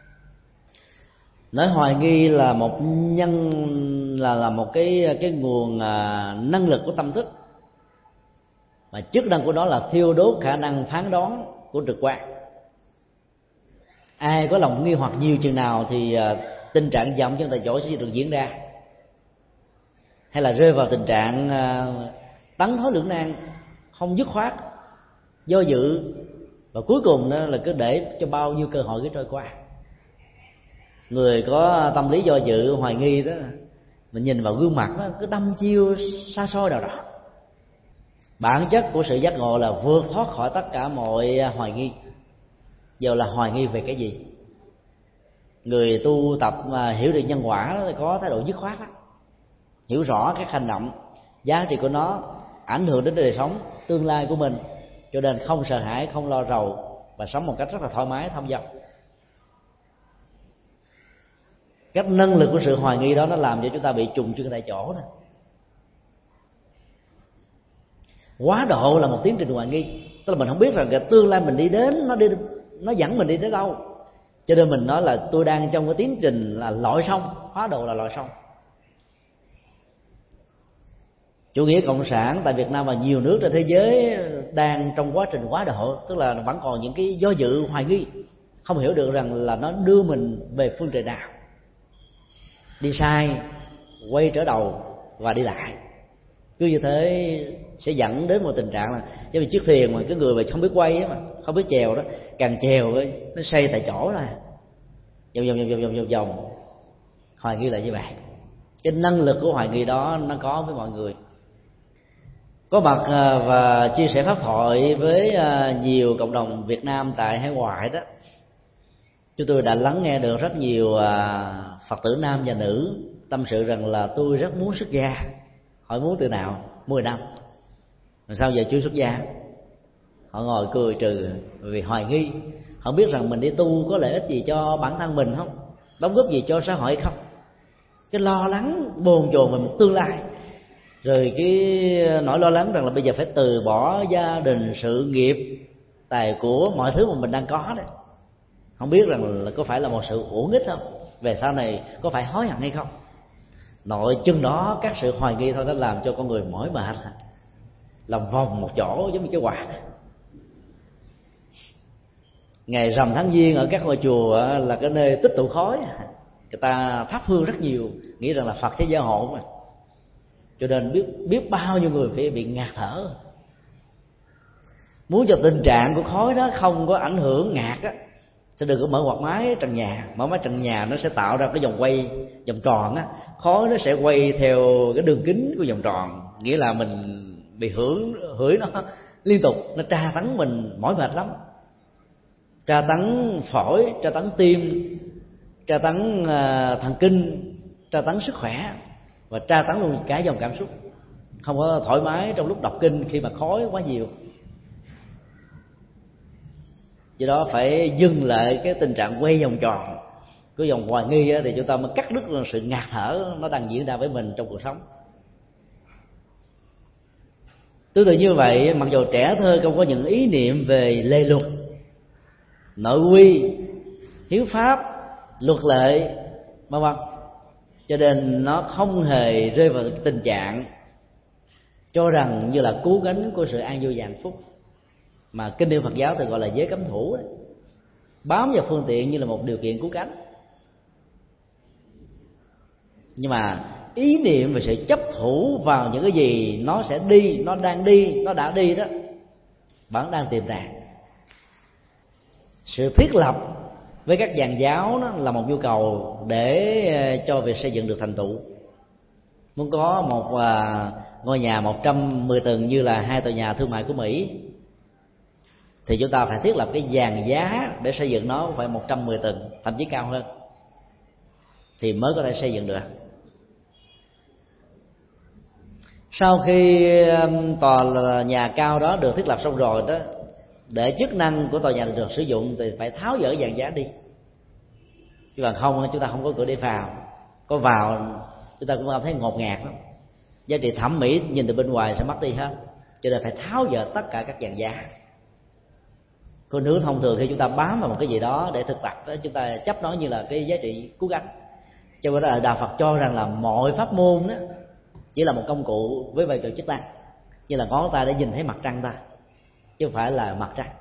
Nỗi hoài nghi là một nhân là là một cái cái nguồn à, năng lực của tâm thức, mà chức năng của nó là thiêu đốt khả năng phán đoán của trực quan. Ai có lòng nghi hoặc nhiều chừng nào thì à, tình trạng dậm chân tại chỗ sẽ được diễn ra, hay là rơi vào tình trạng à, tấn thối lưỡng nan, không dứt khoát, do dự, và cuối cùng đó là cứ để cho bao nhiêu cơ hội cứ trôi qua. Người có tâm lý do dự, hoài nghi đó, mình nhìn vào gương mặt đó, cứ đăm chiêu xa xôi nào đó. Bản chất của sự giác ngộ là vượt thoát khỏi tất cả mọi hoài nghi. Giờ là hoài nghi về cái gì? Người tu tập mà hiểu được nhân quả đó, có thái độ dứt khoát đó. Hiểu rõ các hành động, giá trị của nó ảnh hưởng đến đời sống tương lai của mình, cho nên không sợ hãi, không lo rầu, và sống một cách rất là thoải mái, thông dong. Các năng lực của sự hoài nghi đó nó làm cho chúng ta bị trùng chân tại chỗ này. Quá độ là một tiến trình hoài nghi, tức là mình không biết rằng cái tương lai mình đi đến nó đi nó dẫn mình đi tới đâu, cho nên mình nói là tôi đang trong cái tiến trình là lội sông. Quá độ là lội sông. Chủ nghĩa cộng sản tại Việt Nam và nhiều nước trên thế giới đang trong quá trình quá độ, tức là vẫn còn những cái do dự, hoài nghi, không hiểu được rằng là nó đưa mình về phương trời nào, đi sai, quay trở đầu và đi lại. Cứ như thế sẽ dẫn đến một tình trạng là giống như chiếc thuyền mà cái người mà không biết quay á, mà không biết chèo đó, càng chèo ấy, nó xoay tại chỗ là vòng vòng vòng vòng vòng vòng. Hoài nghi là như vậy. Cái năng lực của hoài nghi đó nó có với mọi người. Có mặt và chia sẻ pháp thoại với nhiều cộng đồng Việt Nam tại hải ngoại đó, chúng tôi đã lắng nghe được rất nhiều Phật tử nam và nữ tâm sự rằng là tôi rất muốn xuất gia. Hỏi muốn từ nào? mười năm. Rồi sao giờ chưa xuất gia? Họ ngồi cười trừ vì hoài nghi. Họ biết rằng mình đi tu có lợi ích gì cho bản thân mình không, đóng góp gì cho xã hội không. Cái lo lắng bồn chồn về một tương lai, rồi cái nỗi lo lắng rằng là bây giờ phải từ bỏ gia đình, sự nghiệp, tài của, mọi thứ mà mình đang có đấy. Không biết rằng là có phải là một sự uổng ích không, về sau này có phải hối hận hay không. Nội chân đó các sự hoài nghi thôi đã làm cho con người mỏi mệt, làm vòng một chỗ giống như cái quạt. Ngày rằm tháng giêng ở các ngôi chùa là cái nơi tích tụ khói, người ta thắp hương rất nhiều, nghĩ rằng là Phật sẽ gia hộ mà. Cho nên biết biết bao nhiêu người phải bị ngạt thở. Muốn cho tình trạng của khói đó không có ảnh hưởng ngạt á, sẽ đừng có mở quạt máy trần nhà. Mở máy trần nhà nó sẽ tạo ra cái vòng quay, vòng tròn á, khói nó sẽ quay theo cái đường kính của vòng tròn, nghĩa là mình bị hưởng hửi nó liên tục, nó tra tấn mình mỏi mệt lắm. Tra tấn phổi, tra tấn tim, tra tấn thần kinh, tra tấn sức khỏe, và tra tấn luôn cả dòng cảm xúc. Không có thoải mái trong lúc đọc kinh khi mà khói quá nhiều. Do đó phải dừng lại cái tình trạng quay vòng tròn của vòng hoài nghi á, thì chúng ta mới cắt đứt sự ngạt thở nó đang diễn ra với mình trong cuộc sống. Tương tự như vậy, mặc dù trẻ thơ không có những ý niệm về lề luật, nội quy, hiếu pháp, luật lệ, vân vân, cho nên nó không hề rơi vào tình trạng cho rằng như là cứu cánh của sự an vui và hạnh phúc, mà kinh điển Phật giáo thì gọi là giới cấm thủ đấy. Bám vào phương tiện như là một điều kiện cứu cánh, nhưng mà ý niệm về sự chấp thủ vào những cái gì nó sẽ đi, nó đang đi, nó đã đi đó, vẫn đang tiềm tàng. Sự thiết lập với các giàn giáo đó là một nhu cầu để cho việc xây dựng được thành tựu. Muốn có một ngôi nhà một trăm mười tầng như là hai tòa nhà thương mại của Mỹ, thì chúng ta phải thiết lập cái dàn giá để xây dựng nó phải một trăm mười tầng, thậm chí cao hơn, thì mới có thể xây dựng được. Sau khi tòa nhà cao đó được thiết lập xong rồi đó, để chức năng của tòa nhà được sử dụng thì phải tháo dỡ dàn giá đi, chứ còn không chúng ta không có cửa để vào. Có vào chúng ta cũng cảm thấy ngột ngạt lắm, giá trị thẩm mỹ nhìn từ bên ngoài sẽ mất đi hết, cho nên phải tháo dỡ tất cả các dàn giá. Còn nếu thông thường khi chúng ta bám vào một cái gì đó để thực tập đó, chúng ta chấp nó như là cái giá trị cứu cánh. Cho nên là Đạo Phật cho rằng là mọi pháp môn đó chỉ là một công cụ với vai trò chức năng, như là ngón tay để nhìn thấy mặt trăng ta, chứ không phải là mặt trăng.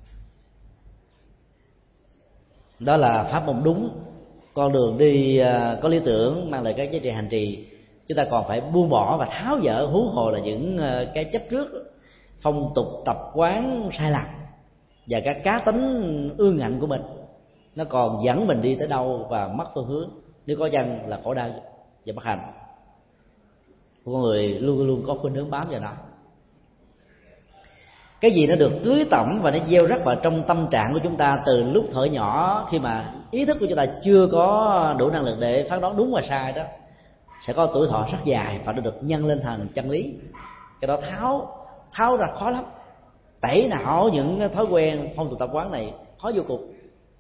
Đó là pháp môn đúng. Con đường đi có lý tưởng mang lại các giá trị hành trì, chúng ta còn phải buông bỏ và tháo dỡ, huống hồ là những cái chấp trước, phong tục tập quán sai lầm và các cá tính ương ngạnh của mình, nó còn dẫn mình đi tới đâu và mất phương hướng. Nếu có chăng là khổ đau và bất hạnh. Con người luôn luôn có khuynh hướng bám vào nó. Cái gì nó được tưới tẩm và nó gieo rắc vào trong tâm trạng của chúng ta từ lúc thuở nhỏ, khi mà ý thức của chúng ta chưa có đủ năng lực để phán đoán đúng và sai đó, sẽ có tuổi thọ rất dài và nó được nhân lên thành chân lý. Cái đó tháo tháo ra khó lắm. Tẩy não những thói quen phong tục tập quán này khó vô cùng.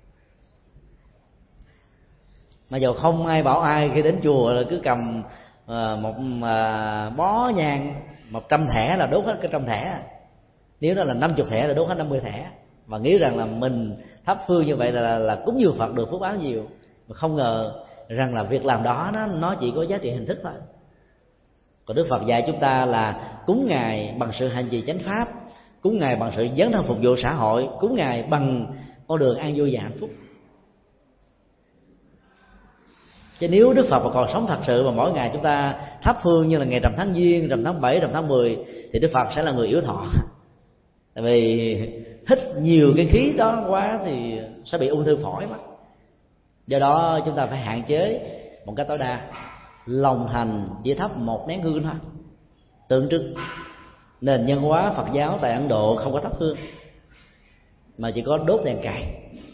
Mà dù không ai bảo ai khi đến chùa là cứ cầm uh, một uh, bó nhang một trăm thẻ là đốt hết cái trăm thẻ. Nếu đó là năm mươi thẻ là đốt hết năm mươi thẻ, và nghĩ rằng là mình thắp hương như vậy là, là, là cúng dường Phật được phước báo nhiều. Mà không ngờ rằng là việc làm đó nó, nó chỉ có giá trị hình thức thôi. Còn Đức Phật dạy chúng ta là cúng Ngài bằng sự hành trì chánh pháp, cúng Ngài bằng sự dấn thân phục vụ xã hội, cúng Ngài bằng con đường an vui và hạnh phúc. Chứ nếu Đức Phật mà còn sống thật sự mà mỗi ngày chúng ta thắp hương như là ngày rằm tháng Giêng, rằm tháng bảy, rằm tháng mười, thì Đức Phật sẽ là người yếu thọ. Tại vì hít nhiều cái khí đó quá thì sẽ bị ung thư phổi mất. Do đó chúng ta phải hạn chế một cách tối đa. Lòng thành chỉ thắp một nén hương thôi, tượng trưng. Nền văn hóa Phật giáo tại Ấn Độ không có thắp hương, mà chỉ có đốt đèn cày.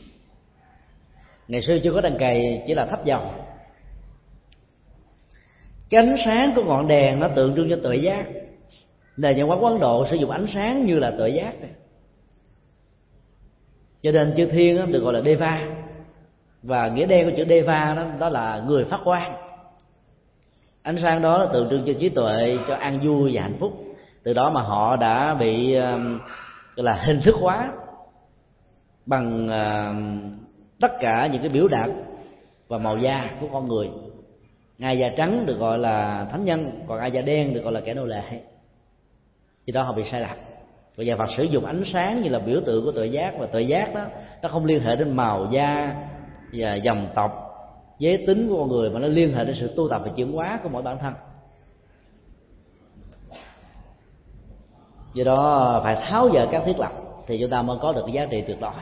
Ngày xưa chưa có đèn cày, chỉ là thắp dầu. Cái ánh sáng của ngọn đèn nó tượng trưng cho tuệ giác. Nền văn hóa của Ấn Độ sử dụng ánh sáng như là tuệ giác, cho nên chư thiên được gọi là Deva. Và nghĩa đen của chữ Deva đó, đó là người phát quang. Ánh sáng đó là tượng trưng cho trí tuệ, cho an vui và hạnh phúc. Từ đó mà họ đã bị gọi là hình thức hóa bằng tất cả những cái biểu đạt và màu da của con người. Ai da trắng được gọi là thánh nhân, còn ai da đen được gọi là kẻ nô lệ. Thì đó họ bị sai lạc. Và nhà Phật sử dụng ánh sáng như là biểu tượng của tuệ giác, và tuệ giác đó nó không liên hệ đến màu da và dòng tộc, giới tính của con người, mà nó liên hệ đến sự tu tập và chuyển hóa của mỗi bản thân. Do đó phải tháo dỡ các thiết lập thì chúng ta mới có được cái giá trị tuyệt đối.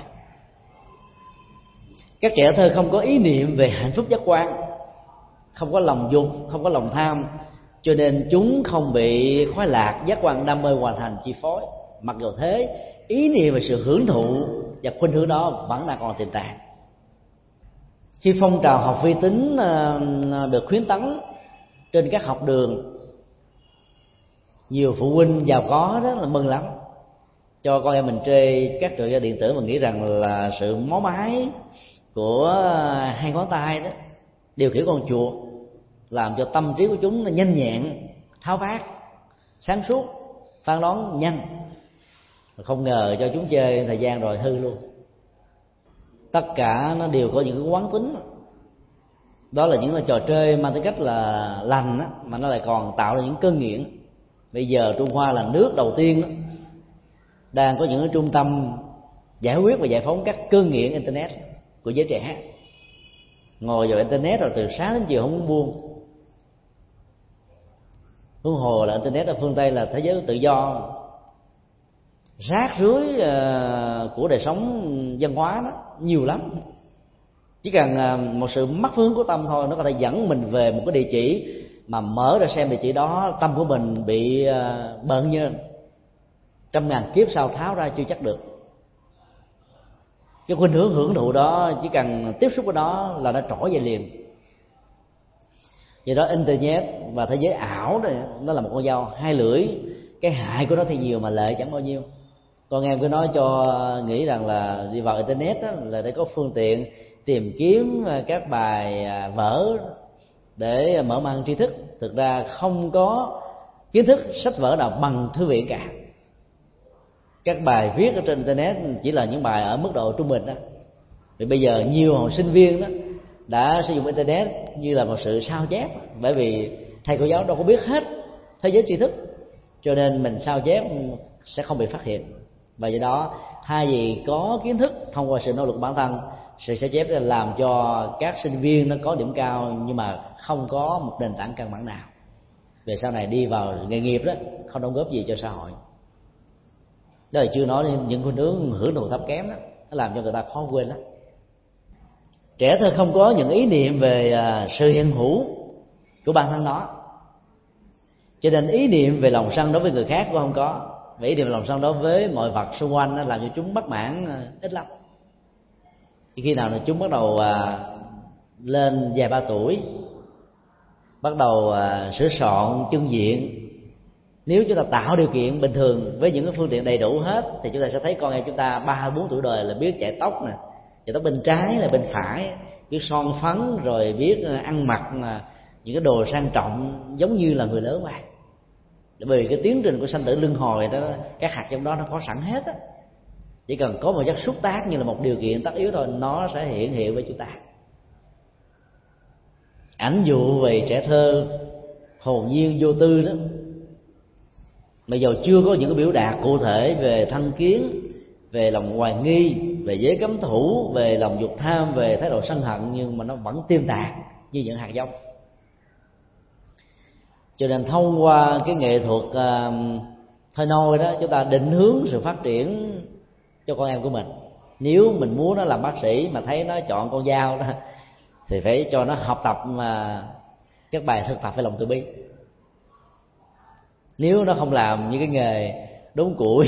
Các trẻ thơ không có ý niệm về hạnh phúc giác quan, không có lòng dục, không có lòng tham, cho nên chúng không bị khoái lạc, giác quan, đam mê hoàn thành chi phối. Mặc dù thế, ý niệm về sự hưởng thụ và khuynh hướng đó vẫn đang còn tiềm tàng. Khi phong trào học vi tính được khuyến tấn trên các học đường, nhiều phụ huynh giàu có đó là mừng lắm, cho con em mình chơi các trò chơi điện tử mà nghĩ rằng là sự máu mái của hai ngón tay đó điều khiển con chuột làm cho tâm trí của chúng nó nhanh nhẹn, tháo vát, sáng suốt, phán đoán nhanh. Không ngờ cho chúng chơi thời gian rồi hư luôn. Tất cả nó đều có những cái quán tính. Đó là những là trò chơi mang tính cách là lành á, mà nó lại còn tạo ra những cơn nghiện. Bây giờ Trung Hoa là nước đầu tiên đó, đang có những cái trung tâm giải quyết và giải phóng các cơn nghiện internet của giới trẻ. Ngồi vào internet rồi từ sáng đến chiều không muốn buông. Huống hồ là internet ở phương Tây là thế giới tự do, rác rưới của đời sống văn hóa đó nhiều lắm. Chỉ cần một sự mất phương của tâm thôi, nó có thể dẫn mình về một cái địa chỉ mà mở ra xem địa chỉ đó, tâm của mình bị bợn nhơn, trăm ngàn kiếp sau tháo ra chưa chắc được. Cái khuynh hướng hưởng thụ đó chỉ cần tiếp xúc với đó là nó trỗi dậy liền. Vì đó internet và thế giới ảo này nó là một con dao hai lưỡi. Cái hại của nó thì nhiều mà lợi chẳng bao nhiêu. Con em cứ nói cho nghĩ rằng là đi vào internet đó, là để có phương tiện tìm kiếm các bài vở để mở mang tri thức. Thực ra không có kiến thức sách vở nào bằng thư viện cả. Các bài viết ở trên internet chỉ là những bài ở mức độ trung bình đó. Vì bây giờ nhiều học sinh viên đó đã sử dụng internet như là một sự sao chép, bởi vì thầy cô giáo đâu có biết hết thế giới tri thức, cho nên mình sao chép sẽ không bị phát hiện. Và do đó thay vì có kiến thức thông qua sự nỗ lực bản thân, sự sao chép làm cho các sinh viên nó có điểm cao nhưng mà không có một nền tảng căn bản nào về sau này đi vào nghề nghiệp đó, không đóng góp gì cho xã hội. Đó là chưa nói đến những khuynh hướng hưởng thụ thấp kém đó, nó làm cho người ta khó quên lắm. Trẻ thơ không có những ý niệm về sự hiện hữu của bản thân nó, cho nên ý niệm về lòng sân đối với người khác cũng không có. Và ý niệm về lòng sân đối với mọi vật xung quanh nó làm cho chúng bất mãn ít lắm. Khi nào là chúng bắt đầu lên vài ba tuổi, bắt đầu sửa soạn chân diện, nếu chúng ta tạo điều kiện bình thường với những cái phương tiện đầy đủ hết, thì chúng ta sẽ thấy con em chúng ta ba bốn tuổi đời là biết chải tóc nè, chải tóc bên trái là bên phải, biết son phấn, rồi biết ăn mặc những cái đồ sang trọng giống như là người lớn vậy. Bởi vì cái tiến trình của sanh tử luân hồi đó, các hạt trong đó nó có sẵn hết á, chỉ cần có một chất xúc tác như là một điều kiện tất yếu thôi, nó sẽ hiện hiện với chúng ta. Ảnh dụ về trẻ thơ hồn nhiên vô tư đó, mà dù chưa có những cái biểu đạt cụ thể về thân kiến, về lòng hoài nghi, về giới cấm thủ, về lòng dục tham, về thái độ sân hận, nhưng mà nó vẫn tiêm tàng như những hạt giống. Cho nên thông qua cái nghệ thuật uh, thôi nôi đó, chúng ta định hướng sự phát triển cho con em của mình. Nếu mình muốn nó làm bác sĩ mà thấy nó chọn con dao đó, thì phải cho nó học tập mà các bài thực tập với lòng từ bi. Nếu nó không làm những cái nghề đốn củi,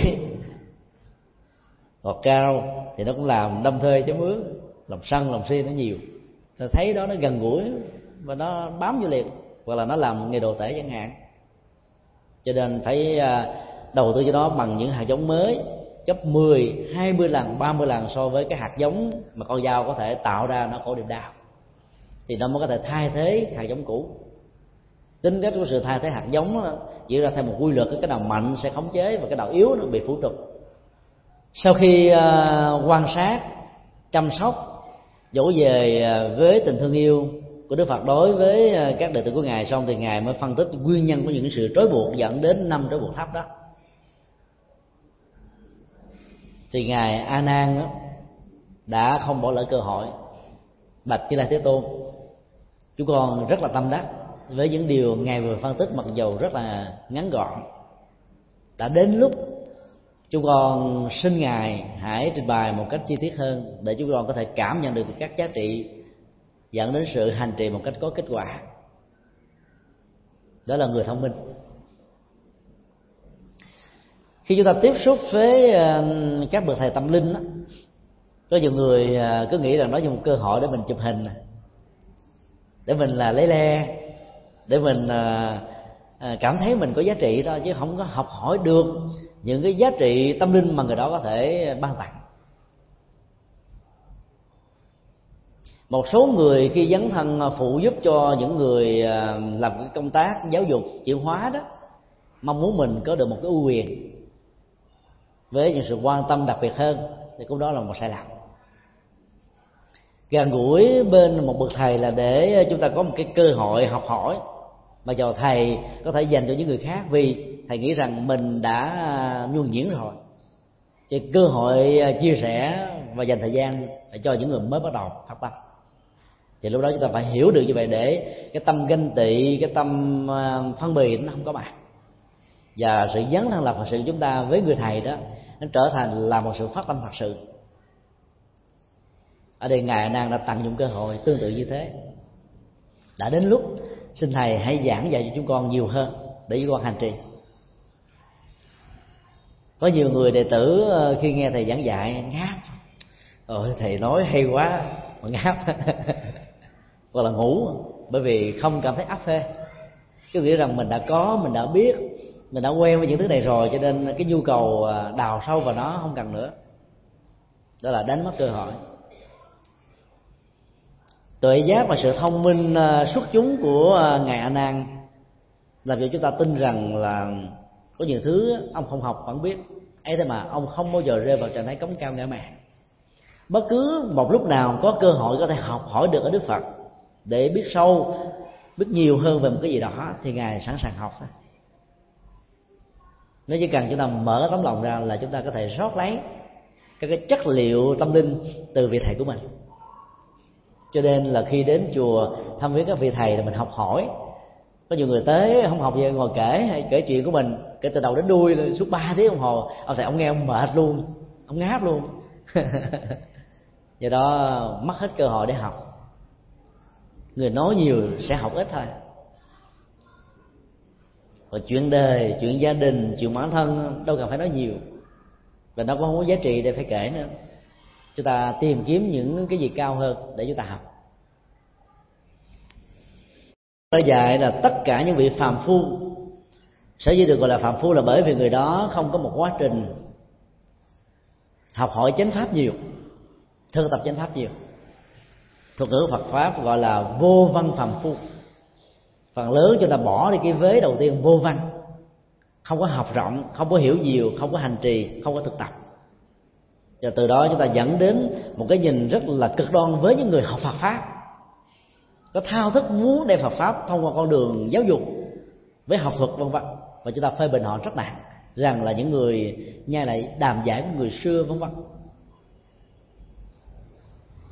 gọt cao, thì nó cũng làm đâm thuê chém mướn, làm sân làm si nó nhiều. Thì thấy đó nó gần gũi và nó bám vô liền, hoặc là nó làm nghề đồ tể chẳng hạn. Cho nên phải đầu tư cho nó bằng những hạt giống mới gấp mười, hai mươi lần, ba mươi lần so với cái hạt giống mà con dao có thể tạo ra nó khổ niềm đau, thì nó mới có thể thay thế hạt giống cũ. Tính cách của sự thay thế hạt giống diễn ra theo một quy luật, cái nào mạnh sẽ khống chế và cái nào yếu nó bị phủ trục. Sau khi uh, quan sát, chăm sóc, dỗ về với tình thương yêu của Đức Phật đối với các đệ tử của Ngài xong, thì Ngài mới phân tích nguyên nhân của những sự trói buộc dẫn đến năm trói buộc thấp đó. Thì Ngài A Nan đã không bỏ lỡ cơ hội bạch Như Lai Thế Tôn: chúng con rất là tâm đắc với những điều Ngài vừa phân tích, mặc dầu rất là ngắn gọn. Đã đến lúc chúng con xin Ngài hãy trình bày một cách chi tiết hơn, để chúng con có thể cảm nhận được các giá trị dẫn đến sự hành trì một cách có kết quả. Đó là người thông minh. Khi chúng ta tiếp xúc với các bậc thầy tâm linh đó, có nhiều người cứ nghĩ rằng đó là một cơ hội để mình chụp hình, để mình là lấy le, để mình cảm thấy mình có giá trị thôi, chứ không có học hỏi được những cái giá trị tâm linh mà người đó có thể ban tặng. Một số người khi dấn thân phụ giúp cho những người làm cái công tác giáo dục chuyển hóa đó, mong muốn mình có được một cái ưu quyền với những sự quan tâm đặc biệt hơn, thì cũng đó là một sai lầm. Gần gũi bên một bậc thầy là để chúng ta có một cái cơ hội học hỏi, mà dầu thầy có thể dành cho những người khác vì thầy nghĩ rằng mình đã nhuần nhuyễn rồi, thì cơ hội chia sẻ và dành thời gian để cho những người mới bắt đầu phát tâm. Thì lúc đó chúng ta phải hiểu được như vậy, để cái tâm ganh tị, cái tâm phân bì nó không có mặt, và sự dấn thân làm Phật sự của chúng ta với người thầy đó nó trở thành là một sự phát tâm thật sự. Ở đây Ngài A Nan đã tận dụng cơ hội tương tự như thế. Đã đến lúc xin thầy hãy giảng dạy cho chúng con nhiều hơn để chúng con hành trì. Có nhiều người đệ tử khi nghe thầy giảng dạy ngáp: ôi thầy nói hay quá, mà ngáp hoặc là ngủ, bởi vì không cảm thấy áp phê. Cứ nghĩ rằng mình đã có, mình đã biết, mình đã quen với những thứ này rồi, cho nên cái nhu cầu đào sâu vào nó không cần nữa. Đó là đánh mất cơ hội. Tuệ giác và sự thông minh xuất chúng của Ngài A Nan làm cho chúng ta tin rằng là có nhiều thứ ông không học vẫn biết. Ấy thế mà ông không bao giờ rơi vào trạng thái cống cao ngã mạn. Bất cứ một lúc nào có cơ hội có thể học hỏi được ở Đức Phật để biết sâu, biết nhiều hơn về một cái gì đó, thì Ngài sẵn sàng học thôi. Nếu chỉ cần chúng ta mở tấm lòng ra là chúng ta có thể rót lấy các cái chất liệu tâm linh từ vị thầy của mình. Cho nên là khi đến chùa thăm viếng các vị thầy là mình học hỏi. Có nhiều người tới không học gì, ngồi kể hay kể chuyện của mình, kể từ đầu đến đuôi suốt ba tiếng đồng hồ. Ông thầy ông nghe ông mệt luôn, ông ngáp luôn. Do đó mất hết cơ hội để học. Người nói nhiều sẽ học ít thôi. Rồi chuyện đời, chuyện gia đình, chuyện bản thân đâu cần phải nói nhiều, và nó cũng không có giá trị để phải kể nữa. Chúng ta tìm kiếm những cái gì cao hơn để chúng ta học. Nó dạy là tất cả những vị phàm phu, sở dĩ được gọi là phàm phu là bởi vì người đó không có một quá trình học hỏi chánh pháp nhiều, thực tập chánh pháp nhiều. Thuật ngữ Phật pháp gọi là vô văn phàm phu. Phần lớn chúng ta bỏ đi cái vế đầu tiên vô văn, không có học rộng, không có hiểu nhiều, không có hành trì, không có thực tập. Và từ đó chúng ta dẫn đến một cái nhìn rất là cực đoan với những người học Phật pháp, có thao thức muốn đem Phật pháp thông qua con đường giáo dục với học thuật vân vân, và chúng ta phê bình họ rất nặng rằng là những người nhai lại đàm giải của người xưa vân vân.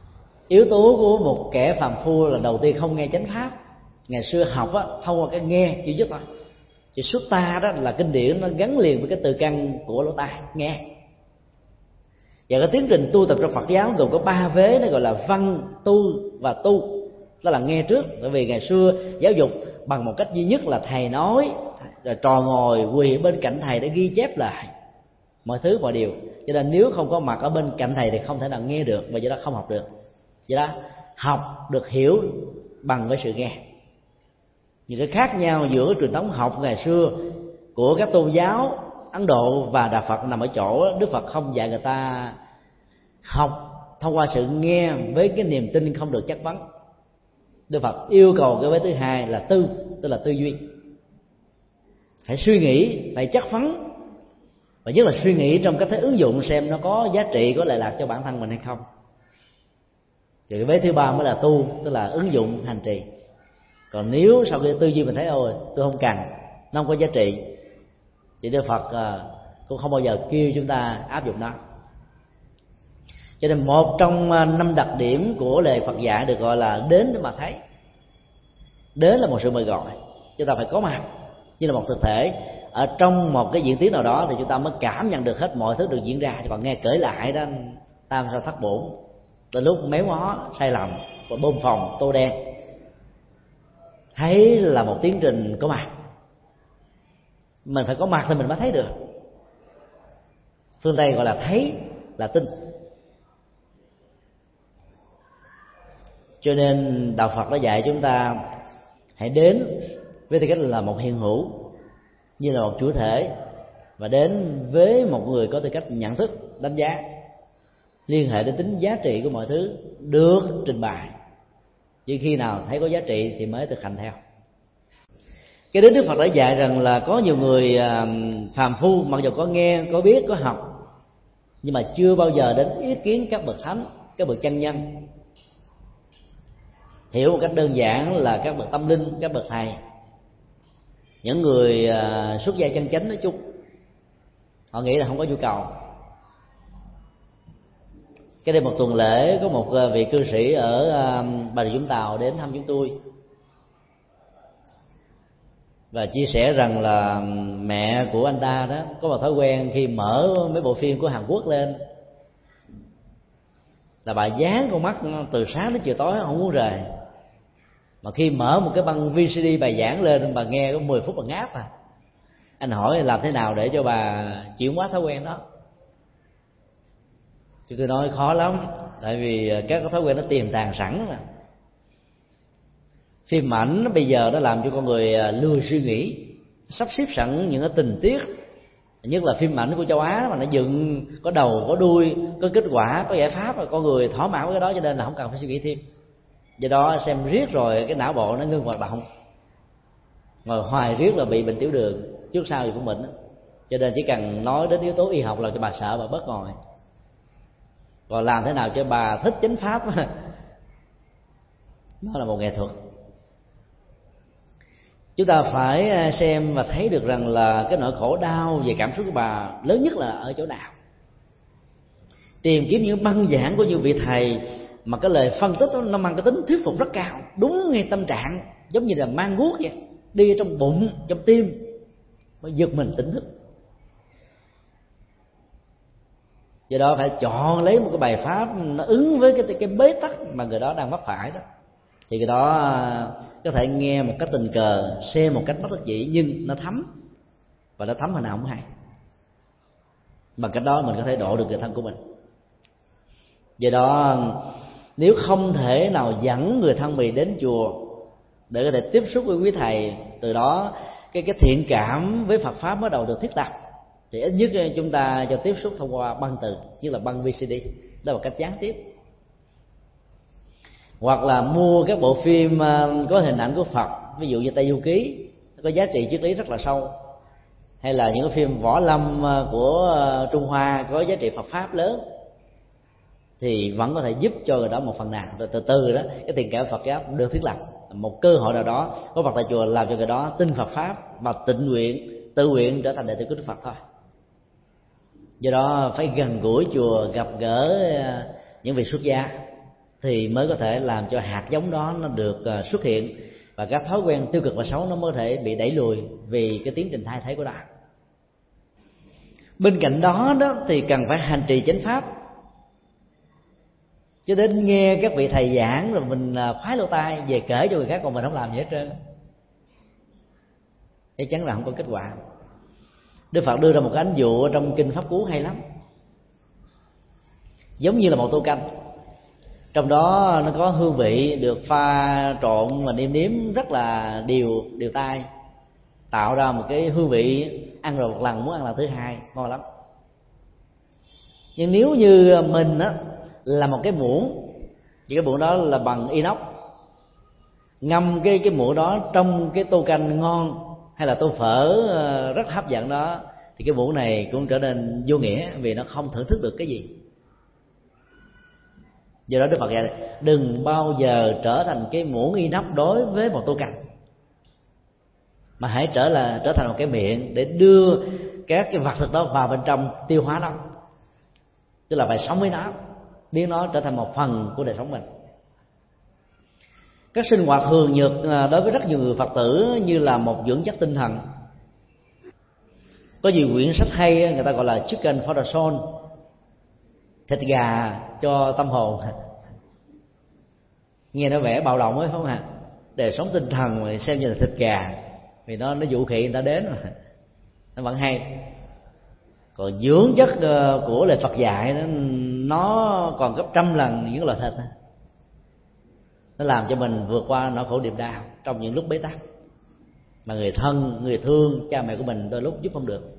Yếu tố của một kẻ phàm phu là đầu tiên không nghe chánh pháp. Ngày xưa học á, thông qua cái nghe duy nhất thôi. Thì sutta đó là kinh điển, nó gắn liền với cái từ căn của lỗ tai nghe. Và cái tiến trình tu tập trong Phật giáo gồm có ba vế, nó gọi là văn, tu và tu. Đó là nghe trước, bởi vì ngày xưa giáo dục bằng một cách duy nhất là thầy nói, rồi trò ngồi quỳ bên cạnh thầy để ghi chép lại mọi thứ mọi điều. Cho nên nếu không có mặt ở bên cạnh thầy thì không thể nào nghe được, và do đó không học được. Do đó học được hiểu bằng với sự nghe. Những cái khác nhau giữa truyền thống học ngày xưa của các tôn giáo Ấn Độ và Đạo Phật nằm ở chỗ Đức Phật không dạy người ta học thông qua sự nghe với cái niềm tin không được chất vấn. Đức Phật yêu cầu cái vế thứ hai là tư, tức là tư duy. Phải suy nghĩ, phải chất vấn, và nhất là suy nghĩ trong cách thế ứng dụng xem nó có giá trị, có lợi lạc cho bản thân mình hay không. Thì cái vế thứ ba mới là tu, tức là ứng dụng hành trì. Còn nếu sau khi tư duy mình thấy ôi tôi không cần, nó không có giá trị, thì Đức Phật cũng không bao giờ kêu chúng ta áp dụng nó. Cho nên một trong năm đặc điểm của lời Phật dạy được gọi là đến để mà thấy. Đến là một sự mời gọi, chúng ta phải có mặt như là một thực thể ở trong một cái diễn tiến nào đó, thì chúng ta mới cảm nhận được hết mọi thứ được diễn ra. Chứ còn nghe kể lại đó, tam sao thất bổn, từ lúc méo mó sai lầm và bơm phòng tô đen. Thấy là một tiến trình có mặt, mình phải có mặt thì mình mới thấy được. Phương Tây gọi là thấy là tin. Cho nên Đạo Phật đã dạy chúng ta hãy đến với tư cách là một hiện hữu, như là một chủ thể, và đến với một người có tư cách nhận thức, đánh giá, liên hệ đến tính giá trị của mọi thứ được trình bày. Chỉ khi nào thấy có giá trị thì mới thực hành theo. Cái đến Đức Phật đã dạy rằng là có nhiều người phàm phu mặc dù có nghe, có biết, có học, nhưng mà chưa bao giờ đến ý kiến các bậc thánh, các bậc chân nhân. Hiểu một cách đơn giản là các bậc tâm linh, các bậc thầy, những người xuất gia chân chánh nói chung. Họ nghĩ là không có nhu cầu. Cái đây một tuần lễ có một vị cư sĩ ở Bà Rịa Vũng Tàu đến thăm chúng tôi và chia sẻ rằng là mẹ của anh ta đó có một thói quen khi mở mấy bộ phim của Hàn Quốc lên là bà dán con mắt từ sáng đến chiều tối không muốn rời. Mà khi mở một cái băng vê xê đê bài giảng lên, bà nghe có mười phút bà ngáp à. Anh hỏi làm thế nào để cho bà chuyển hóa thói quen đó. Chứ tôi nói khó lắm, tại vì các cái thói quen nó tiềm tàng sẵn mà. Phim ảnh nó bây giờ nó làm cho con người lười suy nghĩ, sắp xếp sẵn những cái tình tiết, nhất là phim ảnh của châu Á mà nó dựng có đầu có đuôi, có kết quả, có giải pháp, và con người thỏa mãn với cái đó, cho nên là không cần phải suy nghĩ thêm. Do đó xem riết rồi cái não bộ nó ngưng hoạt động, ngồi hoài riết là bị bệnh tiểu đường, trước sau gì cũng bệnh đó. Cho nên chỉ cần nói đến yếu tố y học là cho bà sợ, bà bớt ngồi. Còn làm thế nào cho bà thích chánh pháp nó là một nghệ thuật. Chúng ta phải xem và thấy được rằng là cái nỗi khổ đau về cảm xúc của bà lớn nhất là ở chỗ nào. Tìm kiếm những băng giảng của những vị thầy mà cái lời phân tích đó, nó mang cái tính thuyết phục rất cao, đúng ngay tâm trạng, giống như là mang guốc vậy, đi trong bụng, trong tim, mới giật mình tỉnh thức. Do đó phải chọn lấy một cái bài pháp nó ứng với cái cái bế tắc mà người đó đang mắc phải đó, thì cái đó có thể nghe một cách tình cờ, xem một cách bất đắc dĩ, nhưng nó thấm, và nó thấm hồi nào cũng hay. Bằng cách đó mình có thể độ được người thân của mình. Do đó nếu không thể nào dẫn người thân mình đến chùa để có thể tiếp xúc với quý thầy, từ đó cái cái thiện cảm với Phật pháp bắt đầu được thiết lập, thì ít nhất chúng ta cho tiếp xúc thông qua băng từ, như là băng vê xê đê, đó là một cách gián tiếp. Hoặc là mua các bộ phim có hình ảnh của Phật, ví dụ như Tây Du Ký, có giá trị triết lý rất là sâu, hay là những cái phim võ lâm của Trung Hoa có giá trị Phật pháp lớn, thì vẫn có thể giúp cho người đó một phần nào. Rồi từ từ đó cái tiền cảm Phật giáo được thiết lập, một cơ hội nào đó có mặt tại chùa làm cho người đó tin Phật pháp và tịnh nguyện, tự nguyện trở thành đệ tử của Đức Phật thôi. Do đó phải gần gũi chùa, gặp gỡ những vị xuất gia, thì mới có thể làm cho hạt giống đó nó được xuất hiện, và các thói quen tiêu cực và xấu nó mới có thể bị đẩy lùi vì cái tiến trình thay thế của nó. Bên cạnh đó đó thì cần phải hành trì chánh pháp, chứ đến nghe các vị thầy giảng rồi mình khoái lỗ tai về kể cho người khác, còn mình không làm gì hết trơn, chắc chắn là không có kết quả. Đức Phật đưa ra một cái ánh dụ ở trong kinh Pháp Cú hay lắm, giống như là một tô canh, trong đó nó có hương vị được pha trộn và nêm nếm rất là đều đều tay, tạo ra một cái hương vị ăn rồi một lần muốn ăn lần thứ hai, ngon lắm. Nhưng nếu như mình á là một cái muỗng, thì cái muỗng đó là bằng inox, ngâm cái cái muỗng đó trong cái tô canh ngon hay là tô phở rất hấp dẫn đó, thì cái muỗng này cũng trở nên vô nghĩa vì nó không thưởng thức được cái gì. Do đó Đức Phật dạy đừng bao giờ trở thành cái muỗng inox đối với một tô canh, mà hãy trở là trở thành một cái miệng để đưa các cái vật thực đó vào bên trong tiêu hóa nó, tức là phải sống với nó, biến nó trở thành một phần của đời sống mình. Các sinh hoạt thường nhược đối với rất nhiều người Phật tử như là một dưỡng chất tinh thần. Có nhiều quyển sách hay người ta gọi là chicken for the soul, thịt gà cho tâm hồn. Nghe nó vẻ bạo động ấy, phải không ạ? Đời sống tinh thần mà xem như là thịt gà, vì nó nó dụ khị người ta đến mà nó vẫn hay. Còn dưỡng chất của lời Phật dạy nó, nó còn gấp trăm lần những loại thịt, nó làm cho mình vượt qua nỗi khổ niềm đau trong những lúc bế tắc mà người thân, người thương, cha mẹ của mình đôi lúc giúp không được.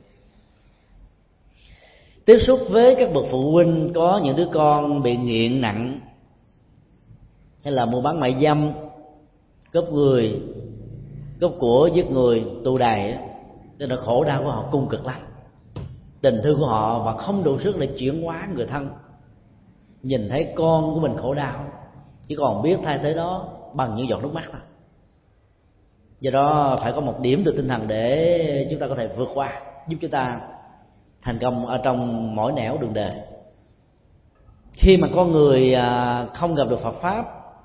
Tiếp xúc với các bậc phụ huynh có những đứa con bị nghiện nặng, hay là mua bán mại dâm, cướp người, cướp của, giết người, tù đày, nên là khổ đau của họ cung cực lắm. Tình thương của họ và không đủ sức để chuyển hóa người thân, nhìn thấy con của mình khổ đau chỉ còn biết thay thế đó bằng những giọt nước mắt thôi. Do đó phải có một điểm từ tinh thần để chúng ta có thể vượt qua, giúp chúng ta thành công ở trong mỗi nẻo đường đời. Khi mà con người không gặp được Phật pháp,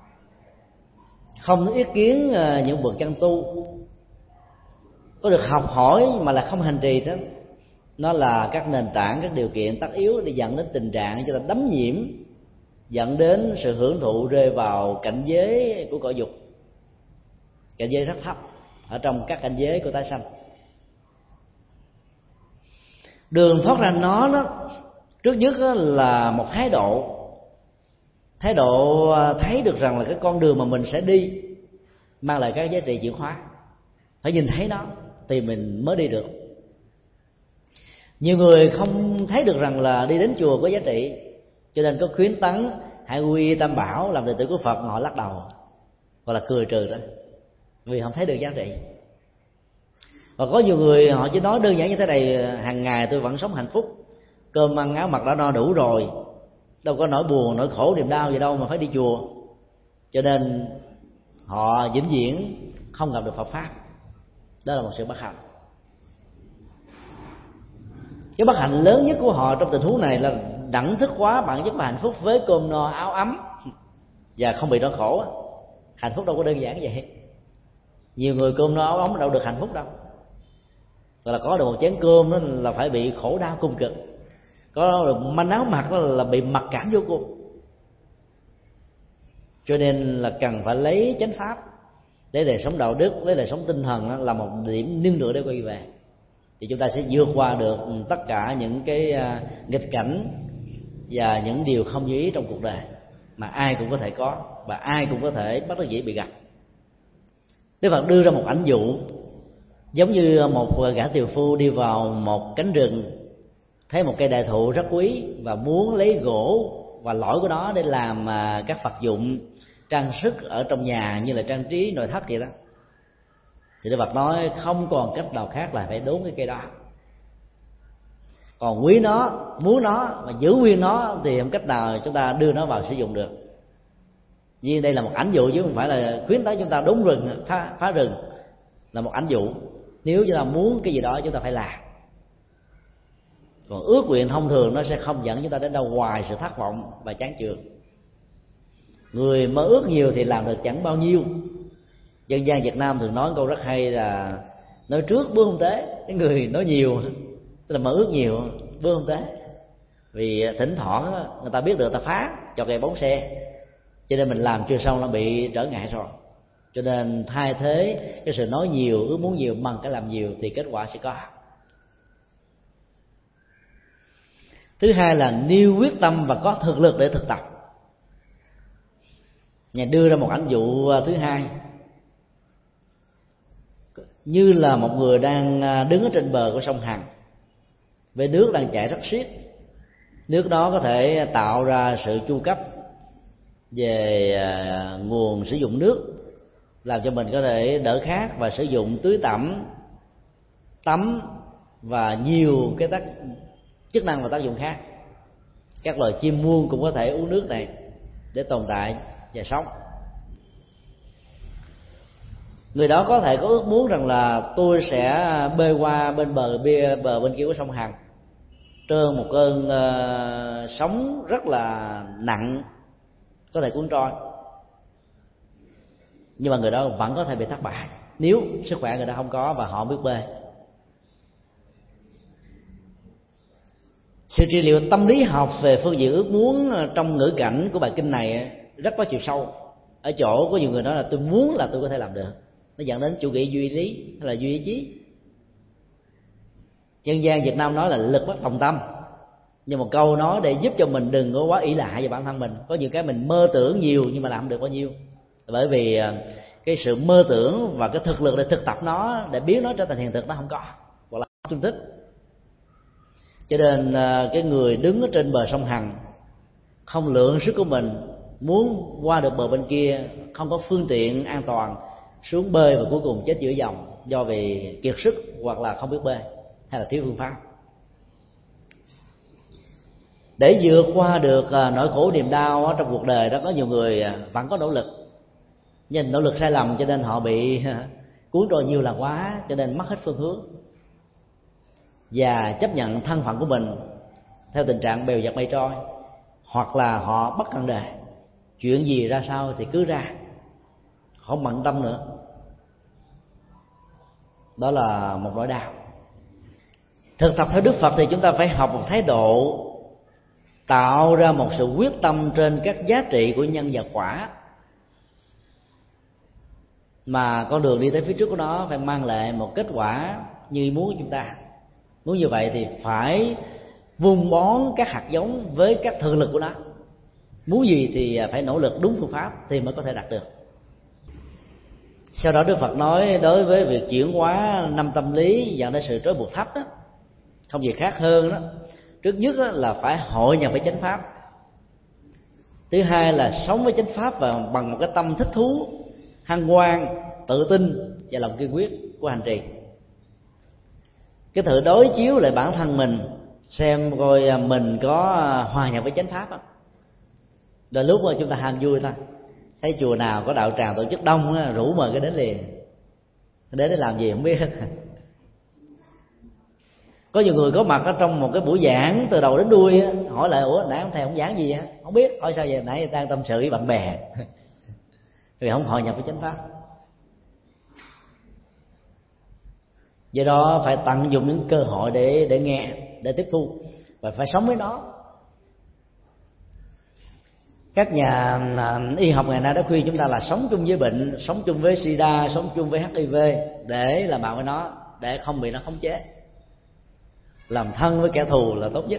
không ý kiến những bậc chân tu, có được học hỏi mà là không hành trì đó, nó là các nền tảng, các điều kiện tất yếu để dẫn đến tình trạng cho ta đắm nhiễm, dẫn đến sự hưởng thụ rơi vào cảnh giới của cõi dục, cảnh giới rất thấp ở trong các cảnh giới của tái sanh. Đường thoát ra nó đó, trước nhất là một thái độ, thái độ thấy được rằng là cái con đường mà mình sẽ đi mang lại các giá trị chuyển hóa, phải nhìn thấy nó thì mình mới đi được. Nhiều người không thấy được rằng là đi đến chùa có giá trị, cho nên có khuyến tấn hãy quy y tam bảo, làm đệ tử của Phật, họ lắc đầu hoặc là cười trừ đó, vì không thấy được giá trị. Và có nhiều người họ chỉ nói đơn giản như thế này: hàng ngày tôi vẫn sống hạnh phúc, cơm ăn áo mặc đã no đủ rồi, đâu có nỗi buồn nỗi khổ niềm đau gì đâu mà phải đi chùa. Cho nên họ vĩnh viễn không gặp được Phật pháp. Đó là một sự bất hạnh. Cái bất hạnh lớn nhất của họ trong tình huống này là đẳng thức hóa bản chất và hạnh phúc với cơm no áo ấm và không bị đau khổ. Hạnh phúc đâu có đơn giản vậy. Nhiều người cơm no áo ấm đâu được hạnh phúc đâu. Gọi là có được một chén cơm đó là phải bị khổ đau cung cực, có được manh áo mặc đó là bị mặc cảm vô cùng. Cho nên là cần phải lấy chánh pháp để đời sống đạo đức, lấy đời sống tinh thần là một điểm nương tựa để quay về, thì chúng ta sẽ vượt qua được tất cả những cái nghịch cảnh và những điều không như ý trong cuộc đời mà ai cũng có thể có và ai cũng có thể bất đắc dĩ bị gặp. Đức Phật đưa ra một ảnh dụ giống như một gã tiều phu đi vào một cánh rừng, thấy một cây đại thụ rất quý và muốn lấy gỗ và lõi của nó để làm các vật dụng trang sức ở trong nhà như là trang trí nội thất vậy đó. Thì Đức Phật nói không còn cách nào khác là phải đốn cái cây đó. Còn quý nó, muốn nó mà giữ nguyên nó thì không cách nào chúng ta đưa nó vào sử dụng được. Vì đây là một ảnh dụ chứ không phải là khuyến tấn chúng ta đốn rừng, phá, phá rừng, là một ảnh dụ. Nếu chúng ta muốn cái gì đó chúng ta phải làm. Còn ước nguyện thông thường nó sẽ không dẫn chúng ta đến đâu ngoài sự thất vọng và chán chường. Người mơ ước nhiều thì làm được chẳng bao nhiêu. Dân gian Việt Nam thường nói câu rất hay là nói trước bước không tế. Cái người nói nhiều tức là mơ ước nhiều, bước không tế. Vì thỉnh thoảng người ta biết được người ta phá cho cây bóng xe, cho nên mình làm chưa xong nó bị trở ngại rồi. Cho nên thay thế cái sự nói nhiều, ước muốn nhiều bằng cái làm nhiều thì kết quả sẽ có. Thứ hai là nêu quyết tâm và có thực lực để thực tập. Nhà đưa ra một ảnh dụ thứ hai, như là một người đang đứng ở trên bờ của sông Hằng, với nước đang chảy rất xiết. Nước đó có thể tạo ra sự chu cấp về nguồn sử dụng nước, làm cho mình có thể đỡ khát và sử dụng tưới tẩm, tắm và nhiều cái tác chức năng và tác dụng khác. Các loài chim muông cũng có thể uống nước này để tồn tại và sống. Người đó có thể có ước muốn rằng là tôi sẽ bơi qua bên bờ bia bờ bên kia của sông Hằng trơn một cơn uh, sóng rất là nặng, có thể cuốn trôi. Nhưng mà người đó vẫn có thể bị thất bại nếu sức khỏe người đó không có và họ không biết bơi. Sự trị liệu tâm lý học về phương diện ước muốn trong ngữ cảnh của bài kinh này rất có chiều sâu. Ở chỗ có nhiều người nói là tôi muốn là tôi có thể làm được, nó dẫn đến chủ nghĩa duy lý hay là duy ý chí. Dân gian Việt Nam nói là lực bất tòng tâm, nhưng một câu nói để giúp cho mình đừng có quá ỷ lại về bản thân mình. Có nhiều cái mình mơ tưởng nhiều nhưng mà làm được bao nhiêu, bởi vì cái sự mơ tưởng và cái thực lực để thực tập nó, để biến nó trở thành hiện thực, nó không có, hoặc là không thích. Cho nên cái người đứng ở trên bờ sông Hằng không lượng sức của mình muốn qua được bờ bên kia, không có phương tiện an toàn, xuống bơi và cuối cùng chết giữa dòng do vì kiệt sức hoặc là không biết bơi hay là thiếu phương pháp. Để vượt qua được nỗi khổ niềm đau trong cuộc đời đó, có nhiều người vẫn có nỗ lực, nhưng nỗ lực sai lầm cho nên họ bị cuốn trôi nhiều lần quá, cho nên mất hết phương hướng và chấp nhận thân phận của mình theo tình trạng bèo dạt mây trôi, hoặc là họ bất cần đề, chuyện gì ra sao thì cứ ra, không bận tâm nữa. Đó là một nỗi đau. Thực tập theo Đức Phật thì chúng ta phải học một thái độ tạo ra một sự quyết tâm trên các giá trị của nhân và quả, mà con đường đi tới phía trước của nó phải mang lại một kết quả như muốn của chúng ta. Muốn như vậy thì phải vun bón các hạt giống với các thực lực của nó. Muốn gì thì phải nỗ lực đúng phương pháp thì mới có thể đạt được. Sau đó Đức Phật nói đối với việc chuyển hóa năm tâm lý dẫn đến sự trói buộc thấp đó, không gì khác hơn đó. Trước nhất đó là phải hội nhập với chánh pháp. Thứ hai là sống với chánh pháp và bằng một cái tâm thích thú, hân hoan, tự tin và lòng kiên quyết của hành trì. Cái thử đối chiếu lại bản thân mình, xem coi mình có hòa nhập với chánh pháp không. Đôi lúc mà chúng ta ham vui thôi, thấy chùa nào có đạo tràng tổ chức đông rủ mời cái đến liền, đến để làm gì không biết. Có nhiều người có mặt ở trong một cái buổi giảng từ đầu đến đuôi, hỏi lại ủa nãy ông thầy ông giảng gì á, không biết. Hỏi sao vậy? Nãy đang tâm sự với bạn bè vì không hội nhập với chánh pháp. Do đó phải tận dụng những cơ hội để để nghe, để tiếp thu và phải sống với nó. Các nhà y học ngày nay đã khuyên chúng ta là sống chung với bệnh, sống chung với sida, sống chung với hát i vê để làm bạn với nó, để không bị nó khống chế. Làm thân với kẻ thù là tốt nhất.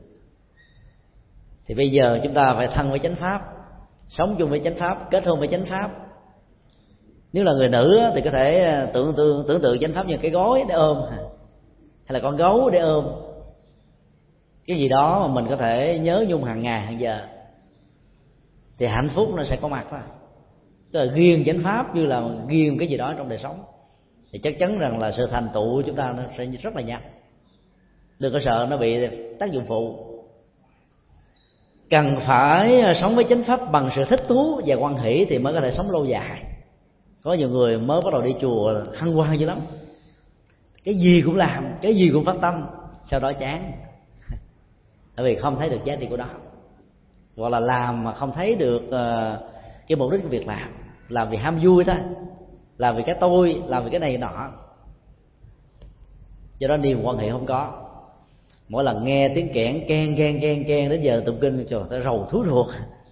Thì bây giờ chúng ta phải thân với chánh pháp, sống chung với chánh pháp, kết hôn với chánh pháp. Nếu là người nữ thì có thể tưởng tượng tưởng tượng chánh pháp như cái gối để ôm, hay là con gấu để ôm, cái gì đó mà mình có thể nhớ nhung hàng ngày hàng giờ, thì hạnh phúc nó sẽ có mặt thôi. Tức là ghiêng chánh pháp như là ghiêng cái gì đó trong đời sống, thì chắc chắn rằng là sự thành tựu của chúng ta nó sẽ rất là nhanh. Đừng có sợ nó bị tác dụng phụ. Cần phải sống với chánh pháp bằng sự thích thú và hoan hỷ thì mới có thể sống lâu dài. Có nhiều người mới bắt đầu đi chùa hân hoan dữ lắm, cái gì cũng làm, cái gì cũng phát tâm, sau đó chán, bởi vì không thấy được giá trị của nó, hoặc là làm mà không thấy được uh, cái mục đích của việc làm, làm vì ham vui thôi, làm vì cái tôi, làm vì cái này nọ. Do đó niềm quan hệ không có. Mỗi lần nghe tiếng kẽn keng keng keng keng đến giờ tụng kinh trời ta rầu thúi ruột.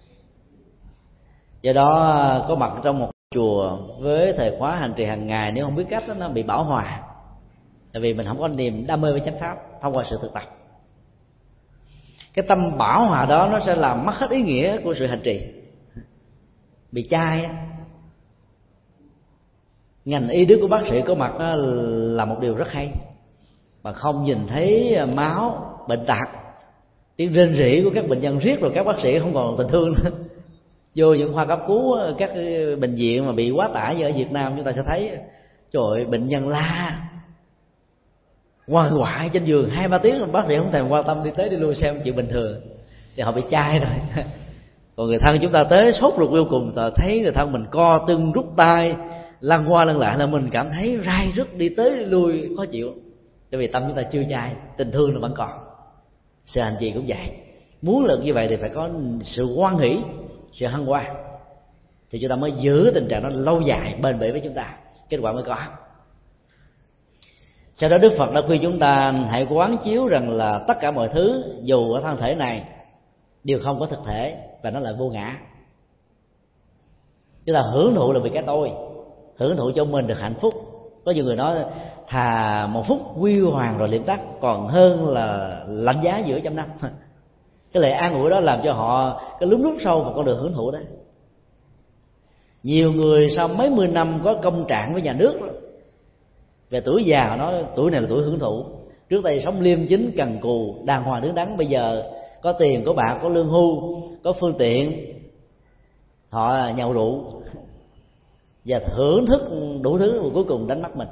Do đó có mặt trong một chùa với thời khóa hành trì hàng ngày, nếu không biết cách đó, nó bị bão hòa. Tại vì mình không có niềm đam mê với chánh pháp thông qua sự thực tập. Cái tâm bão hòa đó nó sẽ làm mất hết ý nghĩa của sự hành trì, bị chai á. Ngành y đức của bác sĩ có mặt là một điều rất hay, mà không nhìn thấy máu, bệnh tật, tiếng rên rỉ của các bệnh nhân riết rồi các bác sĩ không còn tình thương nữa. Vô những khoa cấp cứu các bệnh viện mà bị quá tải như ở Việt Nam, chúng ta sẽ thấy trời ơi, bệnh nhân la ngoan ngoại trên giường hai ba tiếng, bác sĩ không thèm quan tâm, đi tới đi lui xem chuyện bình thường, thì họ bị chai rồi. Còn người thân chúng ta tới sốt ruột vô cùng, ta thấy người thân mình co chân rút tay lăn qua lăn lại là mình cảm thấy rai rứt, đi tới đi lui khó chịu. Bởi vì tâm chúng ta chưa chai, tình thương nó vẫn còn. Sự hành trì cũng vậy, muốn được như vậy thì phải có sự hoan hỷ, sự hân hoan, thì chúng ta mới giữ tình trạng đó lâu dài bền bỉ với chúng ta, kết quả mới có. Sau đó Đức Phật đã khuyên chúng ta hãy quán chiếu rằng là tất cả mọi thứ dù ở thân thể này đều không có thực thể và nó là vô ngã. Chúng ta hưởng thụ là vì cái tôi, hưởng thụ cho mình được hạnh phúc. Có nhiều người nói thà một phút huy hoàng rồi liệm tắt còn hơn là lạnh giá giữa trăm năm. Cái lời an ủi đó làm cho họ cái lún lút sâu vào con đường hưởng thụ đấy. Nhiều người sau mấy mươi năm có công trạng với nhà nước đó, về tuổi già họ nói tuổi này là tuổi hưởng thụ. Trước đây sống liêm chính cần cù đàng hoàng đứng đắn, bây giờ có tiền có bạc có lương hưu có phương tiện, họ nhậu rượu và thưởng thức đủ thứ, và cuối cùng đánh mất mình.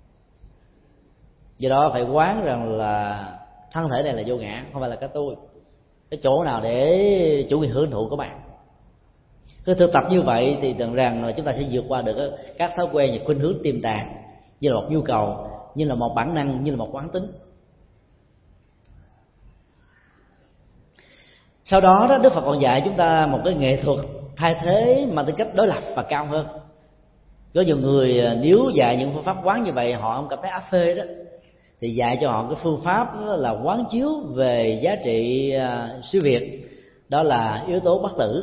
Do đó phải quán rằng là thân thể này là vô ngã, không phải là cái tôi. Cái chỗ nào để chủ nghĩa hưởng thụ của bạn. Cứ thực tập như vậy thì tưởng rằng là chúng ta sẽ vượt qua được các thói quen và khuynh hướng tiềm tàng, như là một nhu cầu, như là một bản năng, như là một quán tính. Sau đó, đó Đức Phật còn dạy chúng ta một cái nghệ thuật thay thế mang tính cách đối lập và cao hơn. Có nhiều người nếu dạy những phương pháp quán như vậy họ không cảm thấy áp phê đó, thì dạy cho họ cái phương pháp là quán chiếu về giá trị uh, siêu việt, đó là yếu tố bất tử.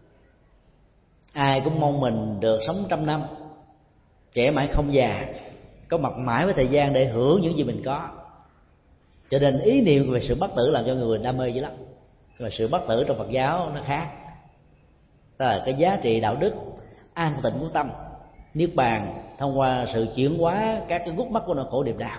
Ai cũng mong mình được sống trăm năm, trẻ mãi không già, có mặt mãi với thời gian để hưởng những gì mình có. Cho nên ý niệm về sự bất tử làm cho người đam mê dữ lắm. Mà sự bất tử trong Phật giáo nó khác, đó là cái giá trị đạo đức an tịnh của tâm, niết bàn thông qua sự chuyển hóa các cái gút mắt của nỗi khổ niềm đau.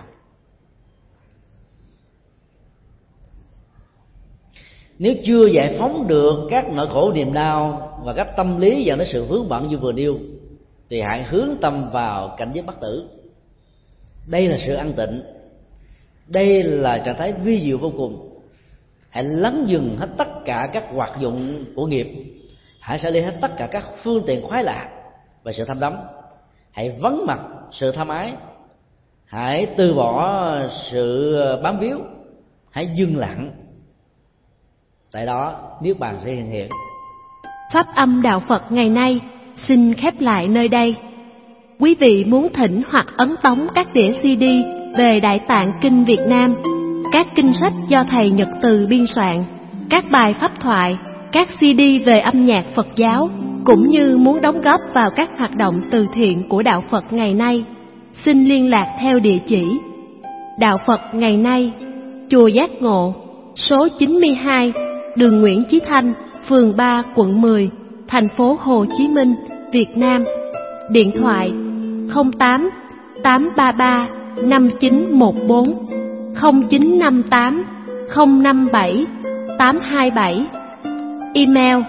Nếu chưa giải phóng được các nỗi khổ niềm đau và các tâm lý dẫn đến sự vướng bận như vừa nêu, thì hãy hướng tâm vào cảnh giới bất tử. Đây là sự an tịnh, đây là trạng thái vi diệu vô cùng. Hãy lắng dừng hết tất cả các hoạt dụng của nghiệp, hãy xử lý hết tất cả các phương tiện khoái lạc và sự tham đắm. Hãy vắng mặt sự tham ái, hãy từ bỏ sự bám víu, hãy dừng lặng. Tại đó niết bàn sẽ hiện hiện. Pháp âm Đạo Phật ngày nay xin khép lại nơi đây. Quý vị muốn thỉnh hoặc ấn tống các đĩa xê đê về Đại Tạng Kinh Việt Nam, các kinh sách do thầy Nhật Từ biên soạn, các bài pháp thoại, các xê đê về âm nhạc Phật giáo, cũng như muốn đóng góp vào các hoạt động từ thiện của Đạo Phật ngày nay, xin liên lạc theo địa chỉ Đạo Phật ngày nay, Chùa Giác Ngộ, số chín mươi hai, đường Nguyễn Chí Thanh, phường ba, quận mười, thành phố Hồ Chí Minh, Việt Nam. Điện thoại không tám tám ba ba năm chín một bốn, không chín năm tám không năm bảy tám hai bảy. Email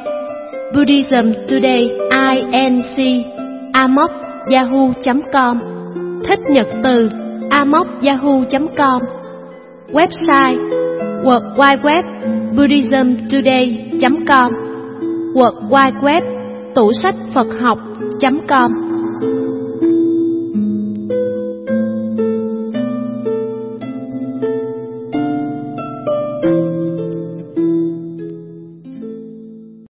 buddhismtodayinc a m o c yahoo chấm com, thích nhật từ a m o c yahoo chấm com. Website world wide web buddhismtoday chấm com, world wide web tủ sách Phật học chấm com.